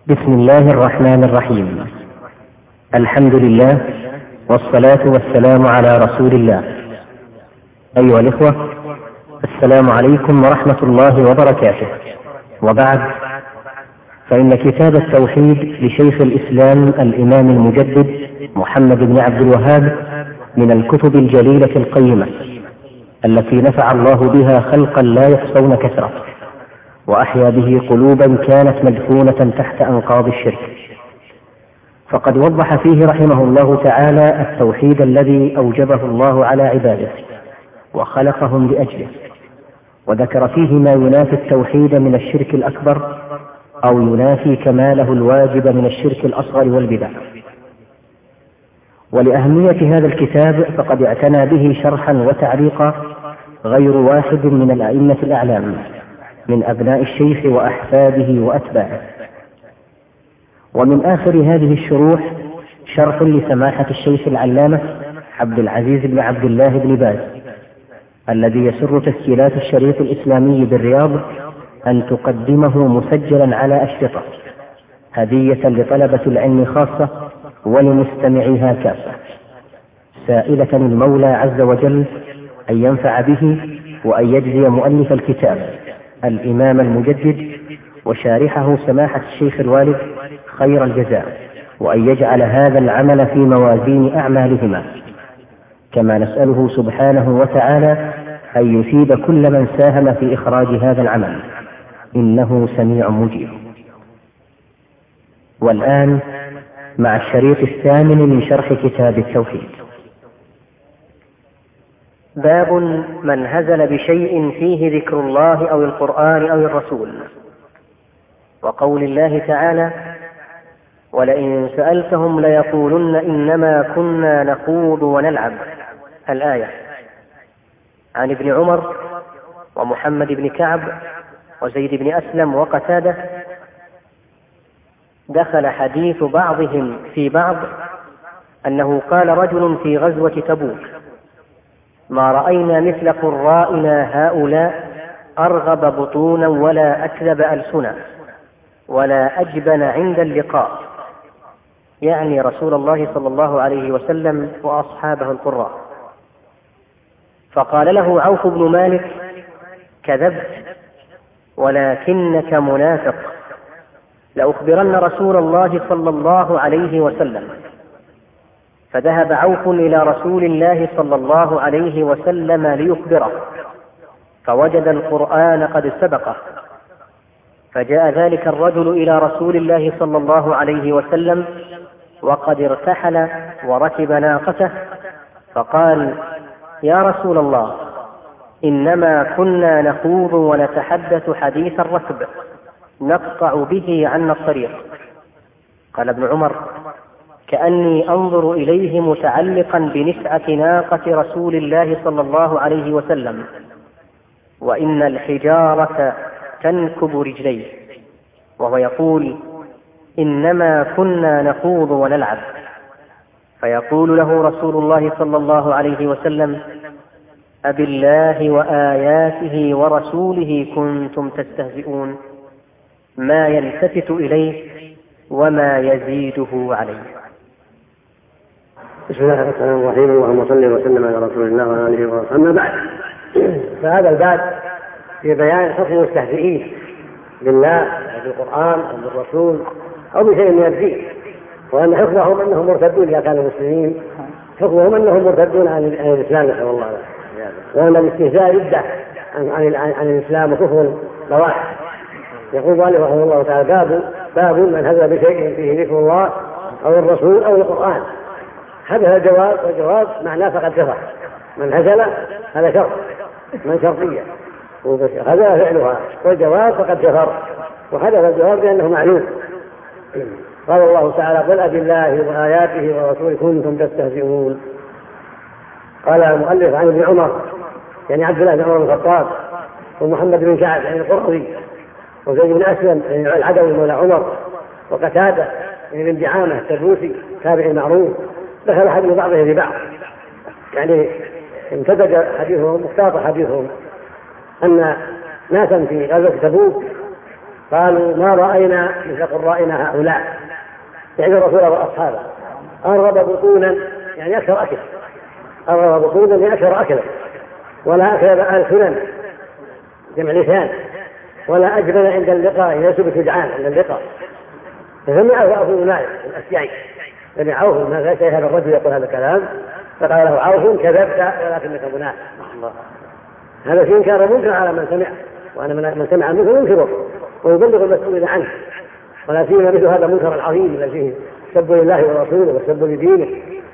بسم الله الرحمن الرحيم. الحمد لله والصلاة والسلام على رسول الله. أيها الإخوة، السلام عليكم ورحمة الله وبركاته. وبعد، فإن كتاب التوحيد لشيخ الإسلام الإمام المجدد محمد بن عبد الوهاب من الكتب الجليلة القيمة التي نفع الله بها خلقا لا يحصون كثرة، وأحيا به قلوبا كانت مدفونة تحت أنقاض الشرك. فقد وضح فيه رحمه الله تعالى التوحيد الذي أوجبه الله على عباده وخلقهم لأجله، وذكر فيه ما ينافي التوحيد من الشرك الأكبر أو ينافي كماله الواجب من الشرك الأصغر والبدع. ولأهمية هذا الكتاب فقد اعتنى به شرحا وتعليقا غير واحد من الأئمة الأعلام من أبناء الشيخ وأحفاده وأتباعه. ومن آخر هذه الشروح شرح لسماحة الشيخ العلامة عبد العزيز بن عبد الله بن باز، الذي يسر تسجيلات الشريط الإسلامي بالرياض أن تقدمه مسجلا على أشرطة هدية لطلبة العلم خاصة ولمستمعيها كافة، سائلة المولى عز وجل أن ينفع به وأن يجزي مؤلف الكتاب الإمام المجدد وشارحه سماحة الشيخ الوالد خير الجزاء، وأن يجعل هذا العمل في موازين أعمالهما. كما نسأله سبحانه وتعالى أن يثيب كل من ساهم في إخراج هذا العمل، إنه سميع مجيب. والآن مع الشريط الثامن من شرح كتاب التوحيد. باب من هزل بشيء فيه ذكر الله أو القرآن أو الرسول، وقول الله تعالى: ولئن سألتهم ليقولن إنما كنا نخوض ونلعب، الآية. عن ابن عمر ومحمد بن كعب وزيد بن أسلم وقتادة دخل حديث بعضهم في بعض أنه قال رجل في غزوة تبوك: ما رأينا مثل قرائنا هؤلاء أرغب بطونا ولا أكذب ألسنا ولا أجبن عند اللقاء، يعني رسول الله صلى الله عليه وسلم وأصحابه القراء. فقال له عوف بن مالك: كذبت ولكنك منافق، لأخبرن رسول الله صلى الله عليه وسلم. فذهب عوف إلى رسول الله صلى الله عليه وسلم ليخبره، فوجد القرآن قد سبقه. فجاء ذلك الرجل إلى رسول الله صلى الله عليه وسلم وقد ارتحل وركب ناقته، فقال: يا رسول الله، إنما كنا نخوض ونتحدث حديث الركب نقطع به عنا الطريق. قال ابن عمر: كأني أنظر إليه متعلقا بنسعة ناقة رسول الله صلى الله عليه وسلم، وإن الحجارة تنكب رجليه، وهو يقول: إنما كنا نخوض ونلعب. فيقول له رسول الله صلى الله عليه وسلم: أبالله وآياته ورسوله كنتم تستهزئون، ما يلتفت إليه وما يزيده عليه. بسم الله الرحمن الرحيم. اللهم صل وسلم على رسول الله وعلى اله وصحبه. اما بعد، فهذا الباب في بيان حكم المستهزئين بالله او بالقران او بالرسول او بشيء من الدين، وان حكمهم انهم مرتدون اذا كانوا مسلمين، حكمهم انهم مرتدون عن الاسلام نسال الله العافيه، وان الاستهزاء رده عن الاسلام وكفر بواح. يقول مالك رحمه الله تعالى: باب من هزل بشيء فيه ذكر الله او الرسول او القران. هذا الجواب، والجواب معناه فقد كفر. من هزل هذا شرط من شرطية، هذا فعلها، والجواب فقد كفر، وهذا الجواب لأنه معلوم. قال الله تعالى: قل أبالله وآياته ورسوله كنتم تستهزئون. قال المؤلف: عن ابن عمر، يعني عبد الله بن عمر بن الخطاب، ومحمد بن كعب يعني القرظي، وزيد بن أسلم يعني العدوي مولى عمر، وقتادة يعني بن دعامة التبوسي تابعي معروف. دخل حديث بعضهم في بعض، يعني امتدد حديثهم، اختلط حديثهم، أن ناسا في غزوة تبوك قالوا ما رأينا مثل قرائنا هؤلاء، يعني الرسول وأصحابه، أرغب بطونا يعني أكثر أكل، أرغب بطونا يعني أكثر أكلا، ولا أكل ألسنا جمع لسان، ولا أجبن عند اللقاء يسب شجعان عند اللقاء. فسمعه أبو مالك الأشجعي، سمعه ما شيء هذا الرجل يقول هذا الكلام، فقال له عوف كذبت ولكنك منافق. هذا في إنكار منكر على من سمع، وأنا من سمع منه ينكره ويبلغ المسؤول عنه، ولا سيما مثل هذا المنكر العظيم الذي فيه سب لله ورسوله وسب لدينه.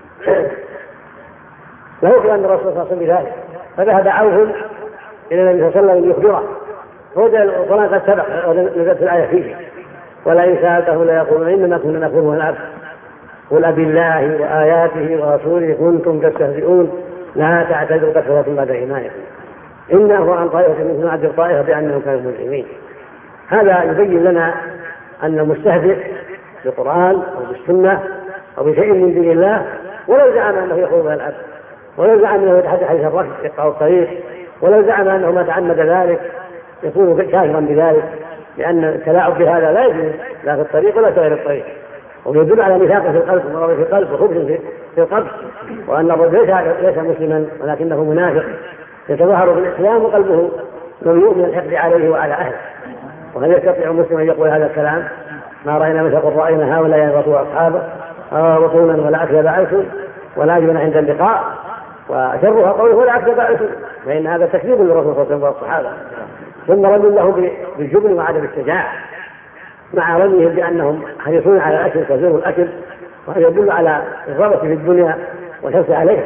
لا يخبر أن الرسول صلى الله عليه وسلم بذلك، فذهب عوف إلى النبي صلى الله عليه وسلم ليخبره، وقال قد سبق ونزلت الآية فيه ولئن سألته ليقولون إنما كنا نخوض ونلعب قل أبالله وآياته ورسوله كنتم تستهزئون لا تعتذروا قد كفرتم بعد إيمانكم إنه عن طائفة منهم عذب طائفة بأنهم كانوا مجرمين. هذا يبين لنا أن المستهزئ بالقرآن أو بالسنة أو بشيء من دين الله ولو زعم أنه يخوض ويلعب، ولو زعم أنه يتحدث حديث الركب يقطع الطريق، ولو زعم أنه ما تعمد ذلك يكون كافرا بذلك، لأن التلاعب بهذا لا يجوز لا في الطريق ولا في غير الطريق، ويدل على نفاق في القلب ومرض في القلب وخبث في القلب، وأن الرجل ليس مسلما ولكنه منافق يتظاهر بالإسلام وقلبه مملوء من الحقد عليه وعلى أهله. وهل يستطيع مسلم أن يقول هذا الكلام؟ ما رأينا مثل قرائنا هؤلاء الرسول وأصحابه بطونا ولا أكذب عيسو ولا أجبن عند اللقاء، وشرها قوله ولا أكذب عيسو، فإن هذا تكذيب للرسول صلى الله عليه وسلم والصحابة. ثم رمي له بالجبن وعدم الشجاعة مع رميهم بأنهم حريصون على الأكل كثير الأكل، وهذا يدل على الرغبة في الدنيا والحرص عليها.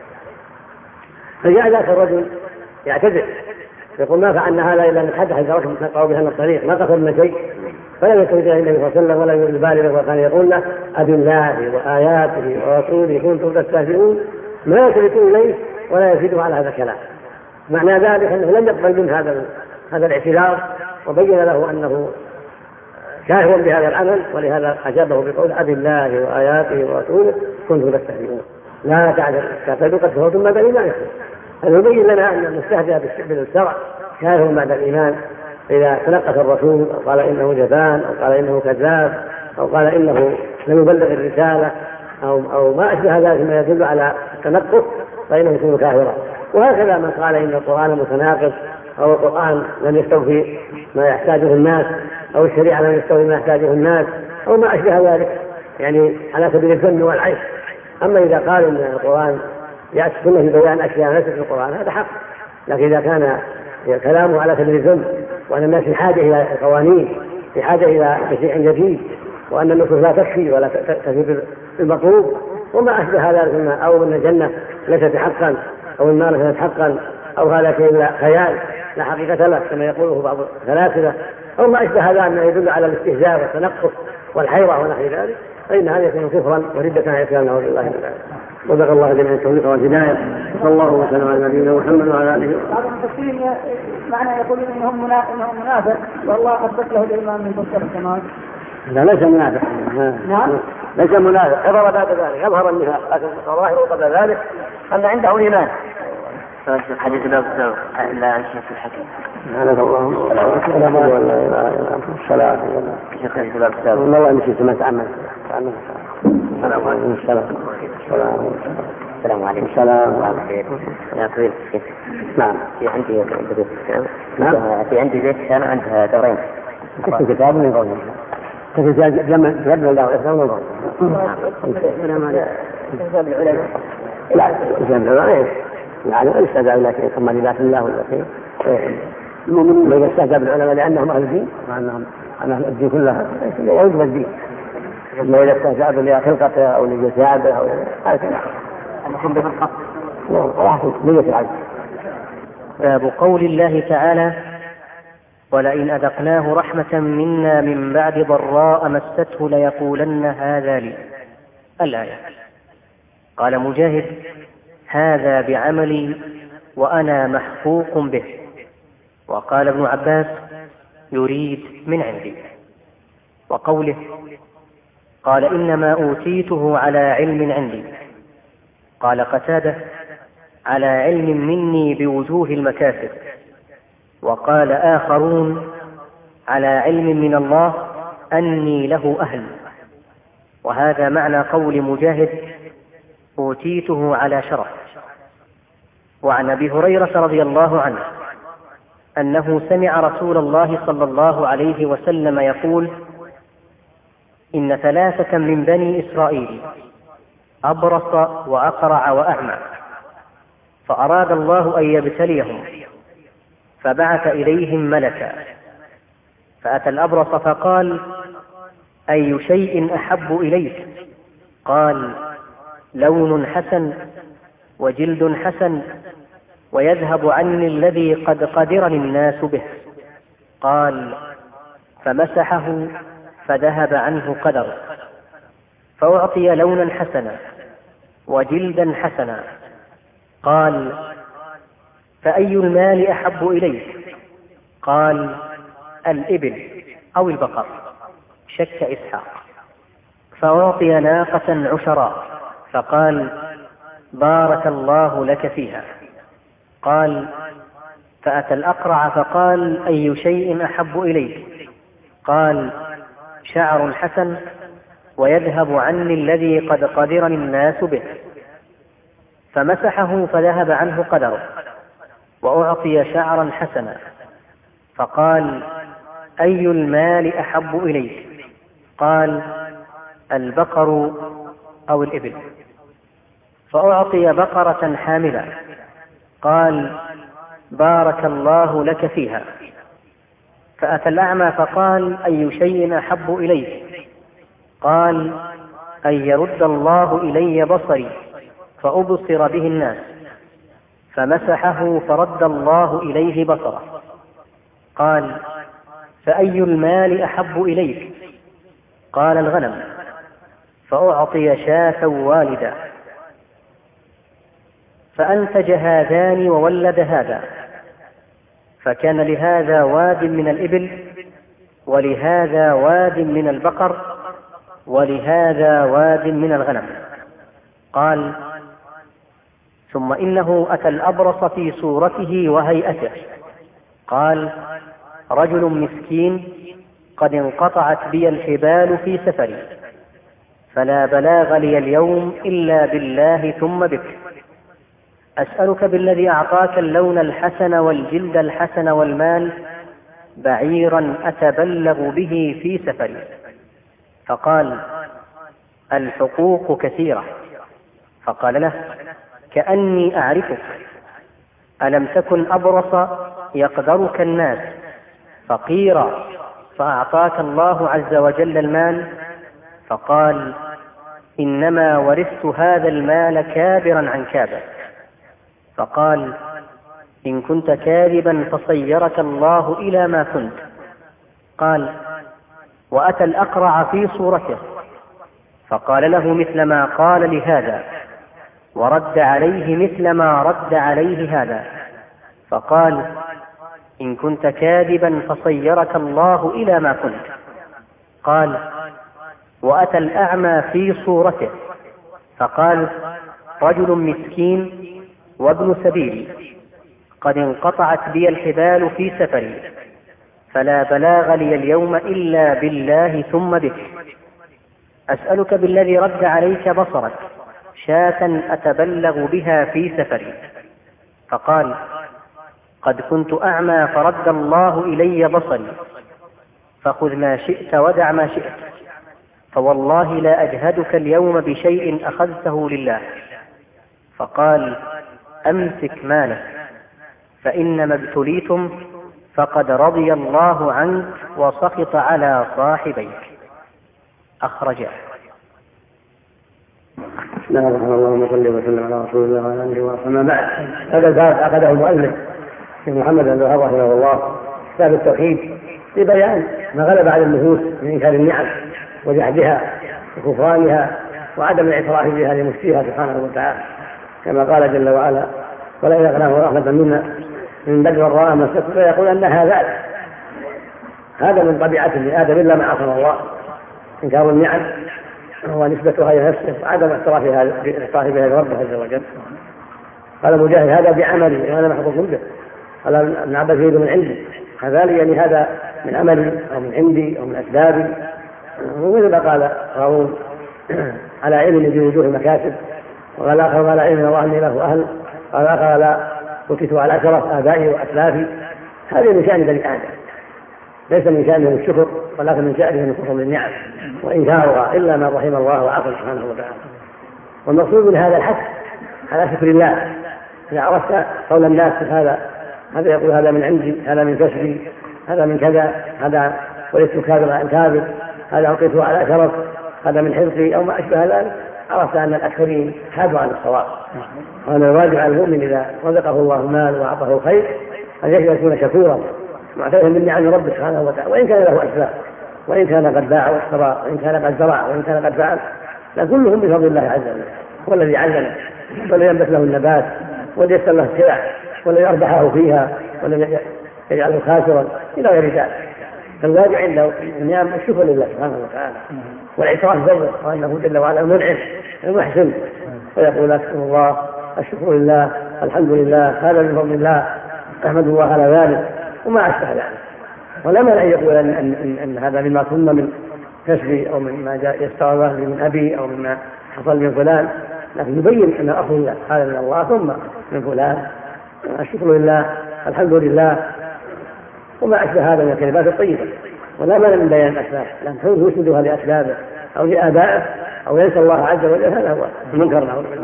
فجاء ذاك الرجل يعتذر يقول ما فعلنا هذا إلا نتحدث إذا نقعوا بهذا الطريق ما قصدنا شيء، فلم يكن النبي صلى الله عليه وسلم ولا يبالغ، وكان يقول له أبالله وآياته ورسوله كنتم تستهزئون، ما يلتفتوا إليه ولا يزيدوا على هذا الكلام. معنى ذلك أنه لم يقبل من هذا الاعتذار، وبين له أنه كافر بهذا العمل، ولهذا أجابه بقول أبالله وآياته ورسوله كنتم تستهزئون لا تعتذروا قد كفرتم بعد إيمانكم. هذا يبين لنا أن المستهزئ بالشرع كافر بعد الإيمان إذا تنقص الرسول أو قال إنه جبان أو قال إنه كذاب أو قال إنه لم يبلغ الرسالة أو ما أشبه ذلك ما يدل على التنقص فإنه يكون كافرا. وهكذا من قال إن القرآن متناقض أو القرآن لم يستوفي ما يحتاجه الناس أو الشريعة لم يستوفي ما يحتاجه الناس أو ما أشبه ذلك، يعني على سبيل الذم والعيب. أما إذا قال إن القرآن يأتي في بيان أشياء ليست في القرآن هذا حق، لكن إذا كان كلامه على سبيل الذم وأن الناس في حاجة إلى قوانين، في حاجة إلى شيء جديد، وأن النصوص لا تكفي ولا تكفي بالمطلوب وما أشبه ذلك، أو أن الجنة ليست حقا أو النار ليست حقا أو هذا شيء خيال لا حقيقة له كما يقوله بعض الفلاسفة، أو ما أشبه ذلك أنه يدل على الاستهزاء والتنقص والحيرة ونحو ذلك، فإن هذا يكون كفرا وردة عن إسلام نعوذ بالله من ذلك. وبارك الله جميعا التوفيق والهداية، صلى الله وسلم على نبينا محمد وعلى آله وصحبه. بعض المفسرين معنى يقولون إنهم منافق والله أثبت له الإيمان من فسر الكمال. لا ليس منافق. نعم ليس منافق، يظهر بعد ذلك يظهر النفاق، لكن الظاهر قبل ذلك أن عنده إيمان. حديث لا تساوي لا عن شيء في الحكم. سبحانك اللهم الصلاة والله نسيت ما تعمل. السلام عليكم. السلام عليكم. السلام يا طويل. نعم. في عندي في عندي بيت كان عندها دورين. كتاب من قوله. كتاب جمع الله إسلام من قوله. السلام عليكم. لا جمع يعني استهزأ لكن كما لله الله والوكيل المؤمنون لا يستهزأ بالعلماء لأنهم أهل الدين وأنهم أهل الدين كلها يوجب الدين، ما إذا استهزأ لخلقته أو لجساده أو هكذا الحمد لله. باب قول الله تعالى ولئن أذقناه رحمة منا من بعد ضراء مسته ليقولن هذا لي. الآية. قال مجاهد هذا بعملي وأنا محقوق به. وقال ابن عباس يريد من عندي. وقوله قال إنما أوتيته على علم عندي. قال قتادة على علم مني بوجوه المكاسب. وقال آخرون على علم من الله أني له أهل. وهذا معنى قول مجاهد: أوتيته على شرف. وعن أبي هريرة رضي الله عنه أنه سمع رسول الله صلى الله عليه وسلم يقول: إن 3 من بني إسرائيل أبرص وأقرع وأعمى، فأراد الله أن يبتليهم فبعث إليهم ملكا، فأتى الأبرص فقال: أي شيء أحب إليك؟ قال: لون حسن وجلد حسن ويذهب عني الذي قد قدرني الناس به. قال: فمسحه فذهب عنه قدره، فأعطي لونا حسنا وجلدا حسنا. قال: فأي المال أحب إليك؟ قال: الإبل أو البقر. شك إسحاق. فأعطي ناقة عشراء، فقال: بارك الله لك فيها. قال: فأتى الأقرع فقال: أي شيء أحب إليك؟ قال: شعر حسن ويذهب عني الذي قد قدرني الناس به. فمسحه فذهب عنه قدره، وأعطي شعرا حسنا، فقال: أي المال أحب إليك؟ قال: البقر أو الإبل. فأعطي بقرة حاملة، قال: بارك الله لك فيها. فأتى الأعمى فقال: أي شيء أحب إليك؟ قال: أن يرد الله إلي بصري فأبصر به الناس. فمسحه فرد الله إليه بصره. قال: فأي المال أحب إليك؟ قال: الغنم. فأعطي شاة والدا، فأنتج هذان وولد هذا، فكان لهذا واد من الإبل ولهذا واد من البقر ولهذا واد من الغنم. قال: ثم إنه أتى الأبرص في صورته وهيئته، قال: رجل مسكين قد انقطعت بي الحبال في سفري، فلا بلاغ لي اليوم إلا بالله ثم بك، أسألك بالذي أعطاك اللون الحسن والجلد الحسن والمال بعيرا أتبلغ به في سفري. فقال: الحقوق كثيرة. فقال له: كأني أعرفك، ألم تكن أبرص يقدرك الناس فقيرا فأعطاك الله عز وجل المال؟ فقال: إنما ورثت هذا المال كابرا عن كابر. فقال: إن كنت كاذبا فصيرك الله إلى ما كنت. قال: وأتى الأقرع في صورته فقال له مثل ما قال لهذا، ورد عليه مثل ما رد عليه هذا. فقال: إن كنت كاذبا فصيرك الله إلى ما كنت. قال: وأتى الأعمى في صورته فقال: رجل مسكين وابن سبيل قد انقطعت بي الحبال في سفري، فلا بلاغ لي اليوم إلا بالله ثم بك، أسألك بالذي رد عليك بصرك شاة أتبلغ بها في سفري. فقال: قد كنت أعمى فرد الله إلي بصري، فخذ ما شئت ودع ما شئت، فوالله لا أجهدك اليوم بشيء أخذته لله. فقال: أمسك مالك، فإنما ابتليتم فقد رضي الله عنك وسخط على صاحبيك. أخرجه. بسم الله الرحمن الرحيم. اللهم صل وسلم على رسول الله وعلى اله وصحبه. أما بعد، هذا الباب عقده المؤلف الشيخ محمد بن الوهاب رحمه الله، كتاب التوحيد، لبيان ما غلب على النفوس من انكار النعم وجحدها وكفرانها وعدم الاعتراف بها لمفتيها سبحانه وتعالى، كما قال جل وعلا: ولئن أذقناه رحمة منا من بعد ضراء مسته فيقول أن هذا من طبيعة ابن آدم إلا ما عصم الله، إنكار النعم ونسبتها إلى نفسه وعدم اعترافها لربه عز وجل. قال مجاهد: هذا بعملي وأنا محظوظ به. قال ابن عباس: يريد من عنده. كذلك يعني هذا من عملي أو من عندي أو من أسبابي، ومثل ما قال قارون على علم بوجوه المكاسب، وقال آخر على علم الله أني له أهل، قال آخر على وكلت على شرف آبائي وأسلافي. هذه من شأن بني آدم، ليس من شأنهم الشكر ولكن من شأنهم الكفر بالنعم وإنكارها إلا من رحم الله وعافى سبحانه وتعالى. والمقصود من هذا الحث على شكر الله. إذا عرفت قول الناس هذا يقول هذا من عندي، هذا من كسبي، هذا من كذا، هذا ولست كاذب عن كاذب، هذا ألقيته على شرف، هذا من حرصي أو ما أشبه ذلك، عرفت أن الأكثرين حادوا عن الصواب. وأن الواجب على المؤمن إذا رزقه الله المال وأعطاه خير أن يكون شكورا معترفا بالنعم ربه سبحانه وتعالى، وإن كان له أسباب، وإن كان قد باع واشترى، وإن كان قد زرع، وإن كان قد فعل، لكلهم بفضل الله عز وجل. هو الذي علمه، والذي ينبت له النبات، والذي يسر له السلع، والذي يربحه فيها، والذي يجعله خاسرا إلى غير ذلك. فالواجب عنده النعم الشكر لله سبحانه وتعالى والاعتراف به وأنه جل وعلا المنعم المحسن، ويقول أشكر الله، الشكر لله، الحمد لله، هذا من فضل الله، أحمد الله على ذلك وما أشبه ذلك. ولا مانع أن يقول أن هذا مما كنا من كسبي أو مما يستوى لي من أبي أو مما حصل من فلان، لكن يبين أن الأصل هذا من الله ثم من فلان. الشكر لله، الحمد لله، وما أشبه هذا من الكلمات الطيبة. ولا مانع من بيان الأسباب، لأن كونه يسندها لأسبابه أو لآبائه أو ينسى الله عز وجل، هذا هو المنكر نعوذ بالله.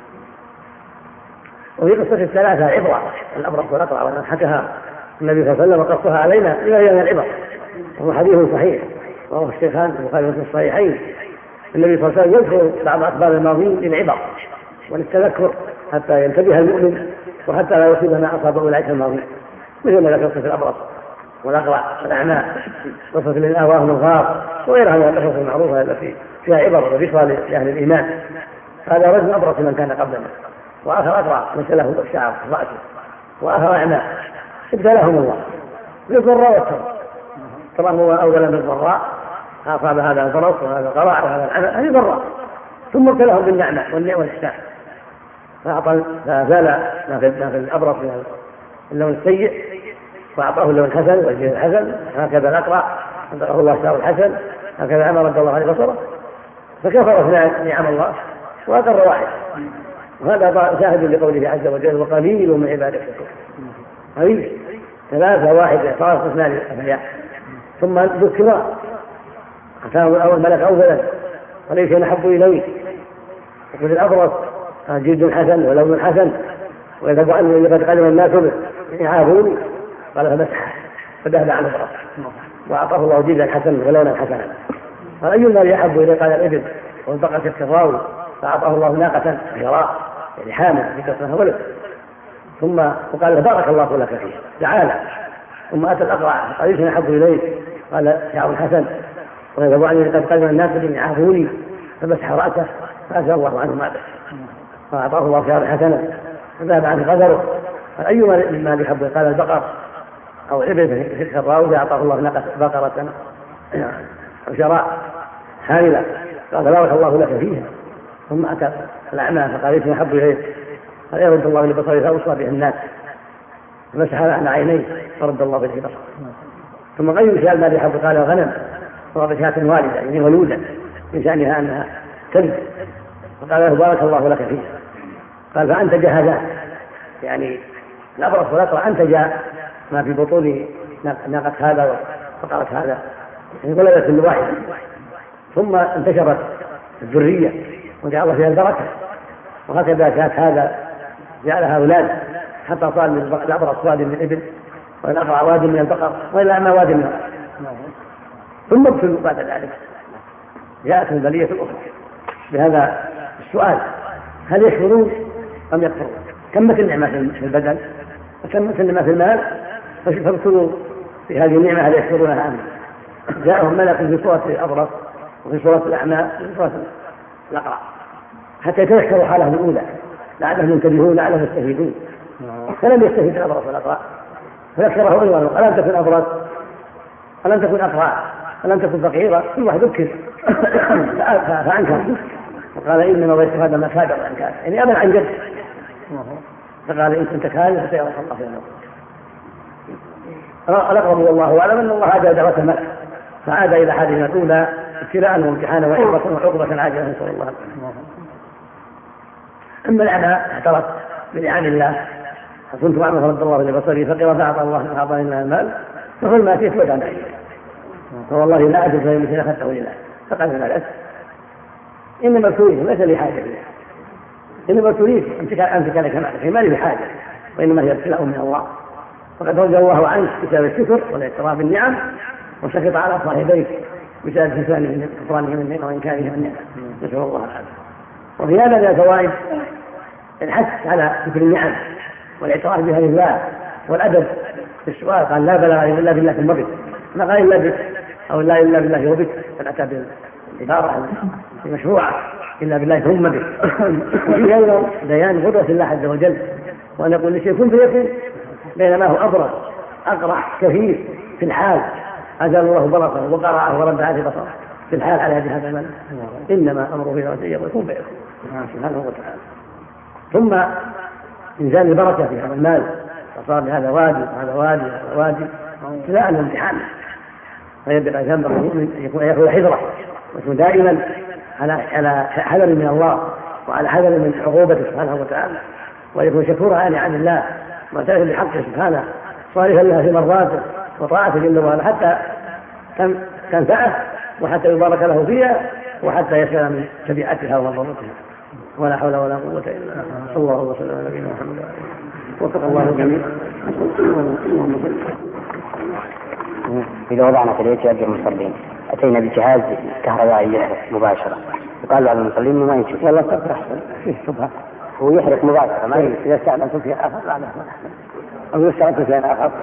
وفي قصة الثلاثة عبرة، الأبرص والأقرع، وأن حكاها النبي صلى الله عليه وسلم وقصها علينا لبيان العبر، وهو حديث صحيح وهو الشيخان البخاري في الصحيحين. النبي صلى الله عليه وسلم يذكر بعض أخبار الماضين للعبر وللتذكر حتى ينتبه المؤمن وحتى لا يصيب ما أصابه أولئك الماضين، مثل ما قصة الأبرص والأقرع والأعمى، قصة الذين آواهم الغار، وغيرها من القصص المعروفة التي فيها عبر وذكرى لأهل الإيمان. هذا رجل أبرص من كان قبلنا، وآخر أقرع ليس له الشعر في رأسه، وآخر أعمى، ابتلاهم الله بالضراء والسراء. طبعا هو أولا بالضراء، أصاب هذا الفرس وهذا القرع وهذا العمى، هذه ضراء، ثم ابتلاهم بالنعمة والإحسان، فزال ما في الأبرص من اللون السيء وأعطاه اللون الحسن والجهل الحسن. هكذا الأقرع رزقه الله الشعر الحسن، هكذا العمى رد الله عليه بصره، فكفر اثنان نعم الله وأقر واحد. وهذا شاهد لقوله عز وجل وقليل من عبادك الشكور. قليل، ثلاثة واحد صار اثنان أفعياء. ثم ذكر أتاه أول ملك أولا وليس نحب إليه، يقول الأبرص جلد حسن ولون حسن ويذهب عنه لقد قدم الناس به يعافوني، قال فمسح فذهب عن الأبرص وأعطاه الله جلدا حسنا ولونا حسنا. قال أي المال يحب إليه؟ قال الإبل والبقرة الكراوي، فأعطاه الله ناقة حراء يعني حامل في كسرها ولد. ثم وقال بارك الله لك فيه تعالى. ثم أتى الأقرع قال ليس نحب إليه؟ قال شعر حسن ويذهب عني لقد قدم الناس به يعافوني، فمسح رأسه فأزال الله عنه ما بس، فأعطاه الله شعر حسنا فذهب عنه قدره. قال أي مال يحب؟ قال البقر أو الإبل في الكراوي، أعطاه الله ناقة بقرة أو شراء حاملة، قال بارك الله لك فيها. ثم أتى الأعمى فقال ليس نحب إليه؟ قال يرد الله لبصره فأوصى به الناس، فمسح على عينيه فرد الله به البصر. ثم غير شاء المال يحب؟ قال الغنم، وهو شاة والدة يعني ولودة من شأنها أنها تلد، فقال له بارك الله لك فيها. قال فأنتج هذا، يعني الأبرص والأقرع أنتج ما في بطون ناقة هذا وفقرة هذا، يعني ولدت كل واحد. ثم انتشرت الذرية وجعل الله فيها البركة، وهكذا كانت هذا جعلها أولاد حتى صار من الأبرص واد من الإبل والأقرع واد من البقر والأعمى واد من الغنم. ثم ابتلوا بعد ذلك، جاءت البلية الأخرى بهذا السؤال: هل يشكرون أم يكفرون؟ كم مثل النعمة في البدن وكم مثل النعمة في المال، فابتلوا في هذه النعمة هل يشكرونها أم لا؟ جاءهم ملك في صورة الأبرص وفي صورة الأعمى وفي صورة الأقرع حتى يتذكروا حالهم الأولى لعلهم ينتبهون لعلهم يستفيدون. فلم يستفيد الأبرص والأقرع، فذكره أيضا: ألم تكن أبرص؟ ألم تكن أقرع؟ ألم تكن فقيرة؟ كل واحد ذكر فأنكر، فقال إنما وجدت هذا ما كاد وأن كان، يعني أبا عن جد. فقال إن كنت كاذب فسيراك الله في النار. الأقرب والله أعلم أن الله عاد دعوة الملك فعاد إلى حالنا الأولى ابتلاء وامتحانا وعقبة عاجلة، نسأل الله العافية. أما الأنا اعترف بنعم الله فكنت أعمى فرد الله لبصري فقر فأعطى الله أعطاني الله المال فقل ما أتيت ودعنا إليه فوالله لا أجد غير مثل أخذته لله فقال ما لك إنما ابتليت ليس لي حاجة إليه، إنما ابتليت أمسك لك مالك ما لي بحاجة وإنما هي ابتلاء من الله فقد رجى الله عنك بسبب الشكر والاعتراف بالنعم وسخط على صاحبيك بسبب كفرانهم النعمة وإنكارهم النعمة، نسأل الله العافية. وفي هذا من الفوائد الحث على شكر النعم والاعتراف بها لله والأدب في السؤال. قال لا بلغ إلا بالله ثم بك، ما قال إلا بك أو لا إلا بالله وبك، فالأتى بالعبارة المشروعة إلا بالله ثم بك. وفي أيضا بيان قدرة الله عز وجل وأن يقول لشيء كن فيكن بينما هو أبرع أقرع كثير في الحال أزال الله بصره وقرعه ورد عليه بصره في الحال على هذا المعنى. إنما أمره إذا أراد يكون فيكون سبحانه وتعالى. ثم إنزال البركة في هذا المال فصار هذا وادي وهذا وادي وهذا وادي ابتلاء الامتحان، فيبقى ذنب المؤمن يكون حذرة ويكون دائما على حذر من الله وعلى حذر من عقوبته سبحانه وتعالى، ويكون شكورا عن الله معترفا بحقه سبحانه صالحا لها في مرضاته وطاعته جل وعلا حتى تنفعه وحتى يبارك له فيها وحتى يسلم من شبيعتها ومضرتها. ولا حول ولا قوة إلا بالله. صلى الله وسلم على نبينا محمد وفق الله الجميع. إذا وضعنا في البيت يؤجر المصلين أتينا بجهاز كهربائي يحرق مباشرة وقال بعض المصلين ما ينشف والله تفرح فيه شبهة هو يحرق مباشرة ما ينشف إذا استعملت فيه آخر لا أو يستعملت فيه آخر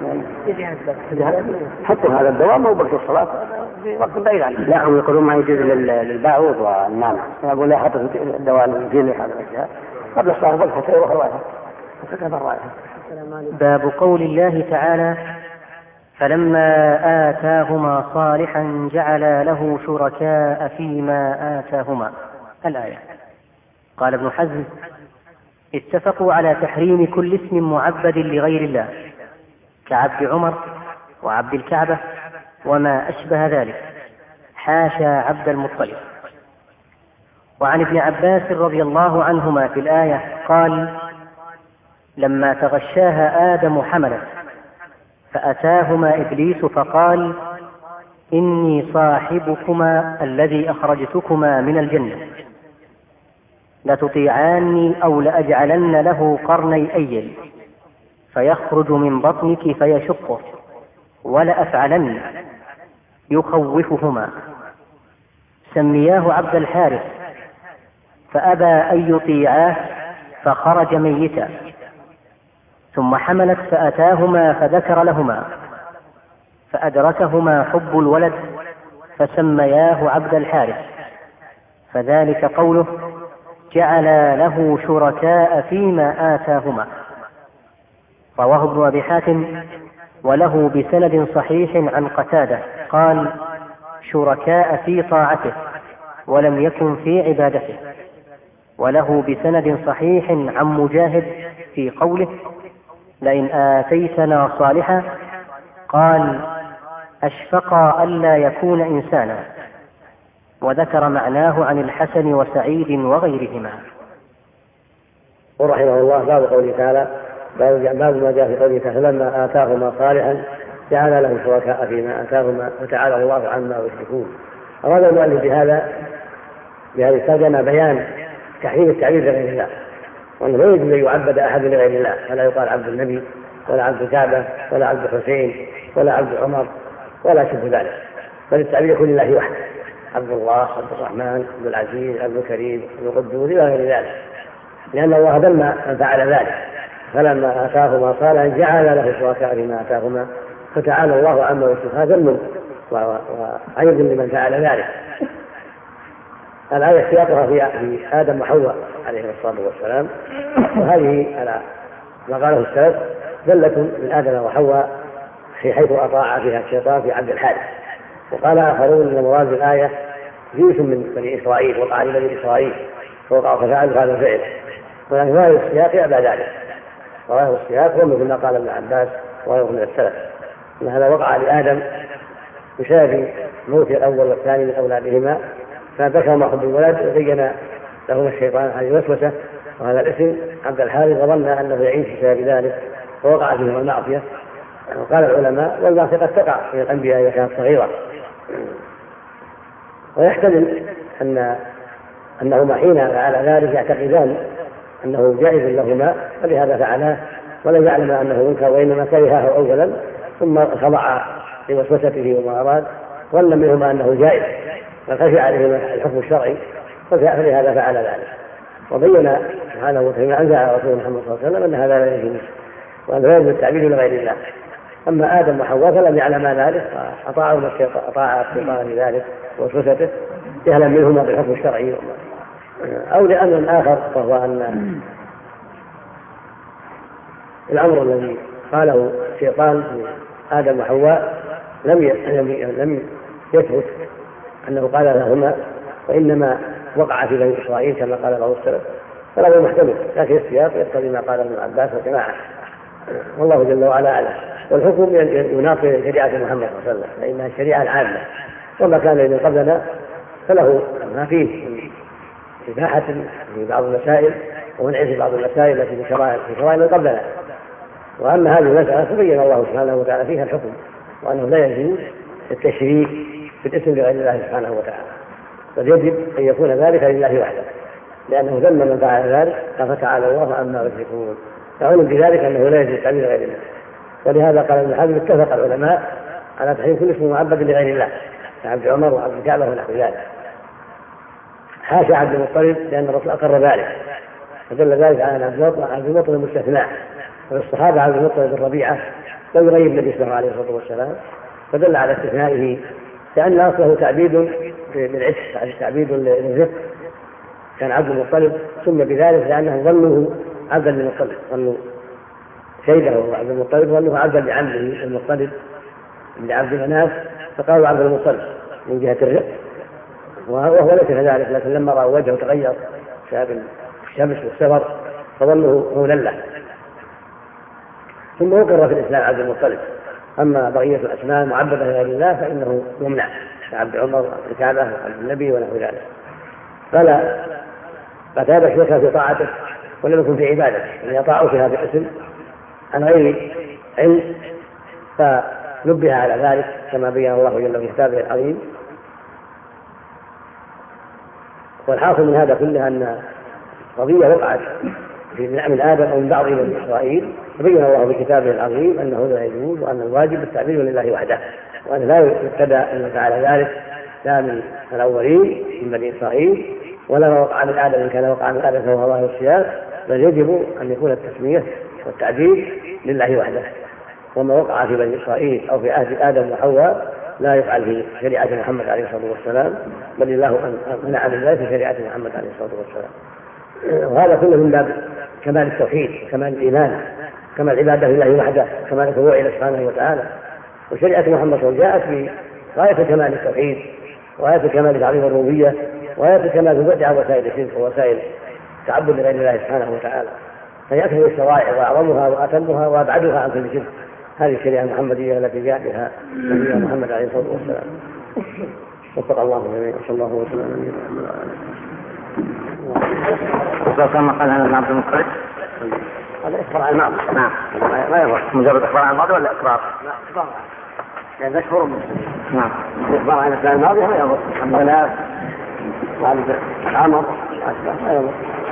حتى هذا الدوام مو وقت الصلاة في وقت بعيد عنه. لا هم يقولون ما يجوز للباعوض والنام. أنا أقول لا حتى الدوام في هذا الأشياء قبل الصلاة بل حتى يروح الرائحة فكذا الرائحة. باب قول الله تعالى فلما آتاهما صالحا جعل له شركاء فيما آتاهما الآية. قال ابن حزم اتفقوا على تحريم كل اسم معبد لغير الله كعبد عمر وعبد الكعبة وما أشبه ذلك حاشا عبد المطلب. وعن ابن عباس رضي الله عنهما في الآية قال لما تغشاها آدم حملت فأتاهما إبليس فقال إني صاحبكما الذي أخرجتكما من الجنة لتطيعاني أو لأجعلن له قرني أيل فيخرج من بطنك فيشقه ولأفعلن يخوفهما سمياه عبد الحارث فأبى أن يطيعاه فخرج ميتا ثم حملت فأتاهما فذكر لهما فأدركهما حب الولد فسمياه عبد الحارث فذلك قوله جعل له شركاء فيما آتاهما. رواه ابن أبي حاتم وله بسند صحيح عن قتادة قال شركاء في طاعته ولم يكن في عبادته. وله بسند صحيح عن مجاهد في قوله لئن آتيتنا صالحا قال أشفقا ألا يكون إنسانا وذكر معناه عن الحسن وسعيد وغيرهما. ورحمه الله باب قوله تعالى باب ما جاء في قوله تعالى فلما آتاهما صالحا جعل له شركاء فيما آتاهما وتعالى الله عما يشركون. أراد المؤلف بهذه الترجمة بيان تحريم التعبيد لغير الله وأنه لا يجوز أن يعبد أحد لغير الله فلا يقال عبد النبي ولا عبد الكعبة ولا عبد الحسين ولا عبد عمر ولا شبه ذلك بل التعبيد يكون لله وحده عبد الله عبد الرحمن عبد العزيز عبد الكريم عبد القدوس إلى غير ذلك لأن الله ذم من فعل ذلك فلما آتاهما صالحا جعل له شركاء فيما آتاهما فتعالى الله عما يشركون هذا ذم وعيب لمن فعل ذلك. الآية سياقها في آدم وحواء عليه الصلاة والسلام وهذه على ما قاله السلف دلة من آدم وحواء في حيث أطاع فيها الشيطان في عبد الحارث. وقال آخرون أن مراد الآية جيش من بني إسرائيل وقع لبني إسرائيل فوقعوا ففعلوا هذا الفعل ولكن ظاهر السياق يأبى ذلك وظاهر السياق هو مثل ما قال ابن عباس وغيره من السلف أن هذا وقع لآدم بسبب موت الأول والثاني من أولادهما، فذكر حب الولد وبين لهما الشيطان هذه الوسوسة وهذا الاسم عبد الحارث، وظن أنه يعيش بسبب ذلك فوقع فيهما المعصية. وقال العلماء والمعصية قد تقع في الأنبياء إذا كانت صغيرة، ويحتمل أنهما حين على ذلك يعتقدان أنه جائز لهما فلهذا فعلاه، ولم يعلم أنه منكر وإنما كرهه أولا ثم خضع لوسوسته وما أراد، ظن منهما أنه جائز فخشي عليهما الحكم الشرعي فلهذا فعل ذلك. وبين سبحانه وتعالى أنزل على رسول محمد صلى الله عليه وسلم أن هذا لا يجوز وأنه لا يجوز التعبيد لغير الله. أما آدم وحواء فلم يعلما ذلك فأطاع الشيطان لذلك ووسوسته جهلا منهما بالحكم الشرعي، أو لأمر آخر وهو أن الأمر الذي قاله الشيطان في آدم وحواء لم يثبت أنه قال لهما، وإنما وقع في بني إسرائيل كما قال بعض السلف، فلا محتمل، لكن السياق يقتضي ما قال ابن عباس وجماعة، والله جل وعلا أعلم. والحكم يناقض شريعة محمد صلى الله عليه وسلم فإنها الشريعة العامة، وما كان من قبلنا فله ما فيه من إباحة في بعض المسائل ومنع في بعض المسائل التي في شرائع من قبلنا. وأما هذه المسألة تبين الله سبحانه وتعالى فيها الحكم، وأنه لا يجوز التشريك في الاسم لغير الله سبحانه وتعالى، بل يجب أن يكون ذلك لله وحده، لأنه ذم من فعل ذلك فتعالى الله عما يشركون، فعلم بذلك أنه لا يجوز التعبيد لغير الله. ولهذا قال ابن حزم اتفق العلماء على تحريم كل اسم معبد لغير الله كعبد عمر وعبد الكعبة ونحو ذلك، حاشا عبد المطلب لأن الرسول أقر ذلك، فدل ذلك على أن عبد المطلب مستثنى، والصحابة عبد المطلب بن ربيعة لم يغيب النبي صلى الله عليه وسلم، فدل على استثنائه، لأن أصله تعبيد بالعتق، تعبيد للرفق. كان عبد المطلب سمي بذلك لأنه ظنه عبدا للمطلب، ظنوا سيده وعبد المطلب ظنه عبدا لعمه المطلب لعبد مناف، فقالوا عبد المطلب من جهة الرفق، وهو ليس كذلك، لكن لما رأوا وجهه تغير بسبب الشمس والسفر فظنه مولا له، ثم وقر في الإسلام عبد المطلب. أما بقية الأسماء معبدة لغير الله فإنه يمنع كعبد عمر وعبد الكعبة وعبد النبي ونحو ذلك، فلا فتاب الشرك في طاعته ولم يكن في عبادته، أن يطاعوا في هذا الاسم عن غير علم، فنبه على ذلك كما بين الله جل في كتابه العظيم. والحاصل من هذا كله أن قضية وقعت من آدم أو من بعض بني إسرائيل، فبين الله في كتابه العظيم أنه لا يجوز، وأن الواجب التعبيد لله وحده، وأن لا يقتدى أن فعل ذلك لا من الأولين من بني إسرائيل ولا ما وقع من آدم، إن كان وقع من آدم فهو ظاهر السياق، بل يجب أن يكون التسمية والتعبيد لله وحده. وما وقع في بني إسرائيل أو في عهد آدم وحواء لا يفعل في شريعة محمد عليه الصلاة والسلام، بل الله منع من ذلك في شريعة محمد عليه الصلاة والسلام. وهذا كله من باب كمال التوحيد وكمال الإيمان، كمال العبادة لله وحده، كمال الخضوع إلى سبحانه وتعالى. وشريعة محمد صلى الله عليه وسلم جاءت بغاية كمال التوحيد وغاية كمال تعظيم الربوبية وغاية كمال بدع وسائل الشرك ووسائل تعبد لغير الله سبحانه وتعالى، فيأكل الشرائع وأعظمها وأتمها وأبعدها عن كل شرك هذه الشريعة المحمدية التي جاء بها نبينا محمد عليه الصلاة والسلام. وفق الله جميعا، صلى الله وسلم على نبينا محمد وعلى آله. كما قال عن عبد المطلب هذا إخبار عن الماضي. نعم، ما يضر مجرد إخبار عن الماضي ولا إقرار؟ لا، إخبار يعني مشهور. نعم، إخبار عن الإسلام الماضي ما يضر. البنات عمر ما يضر.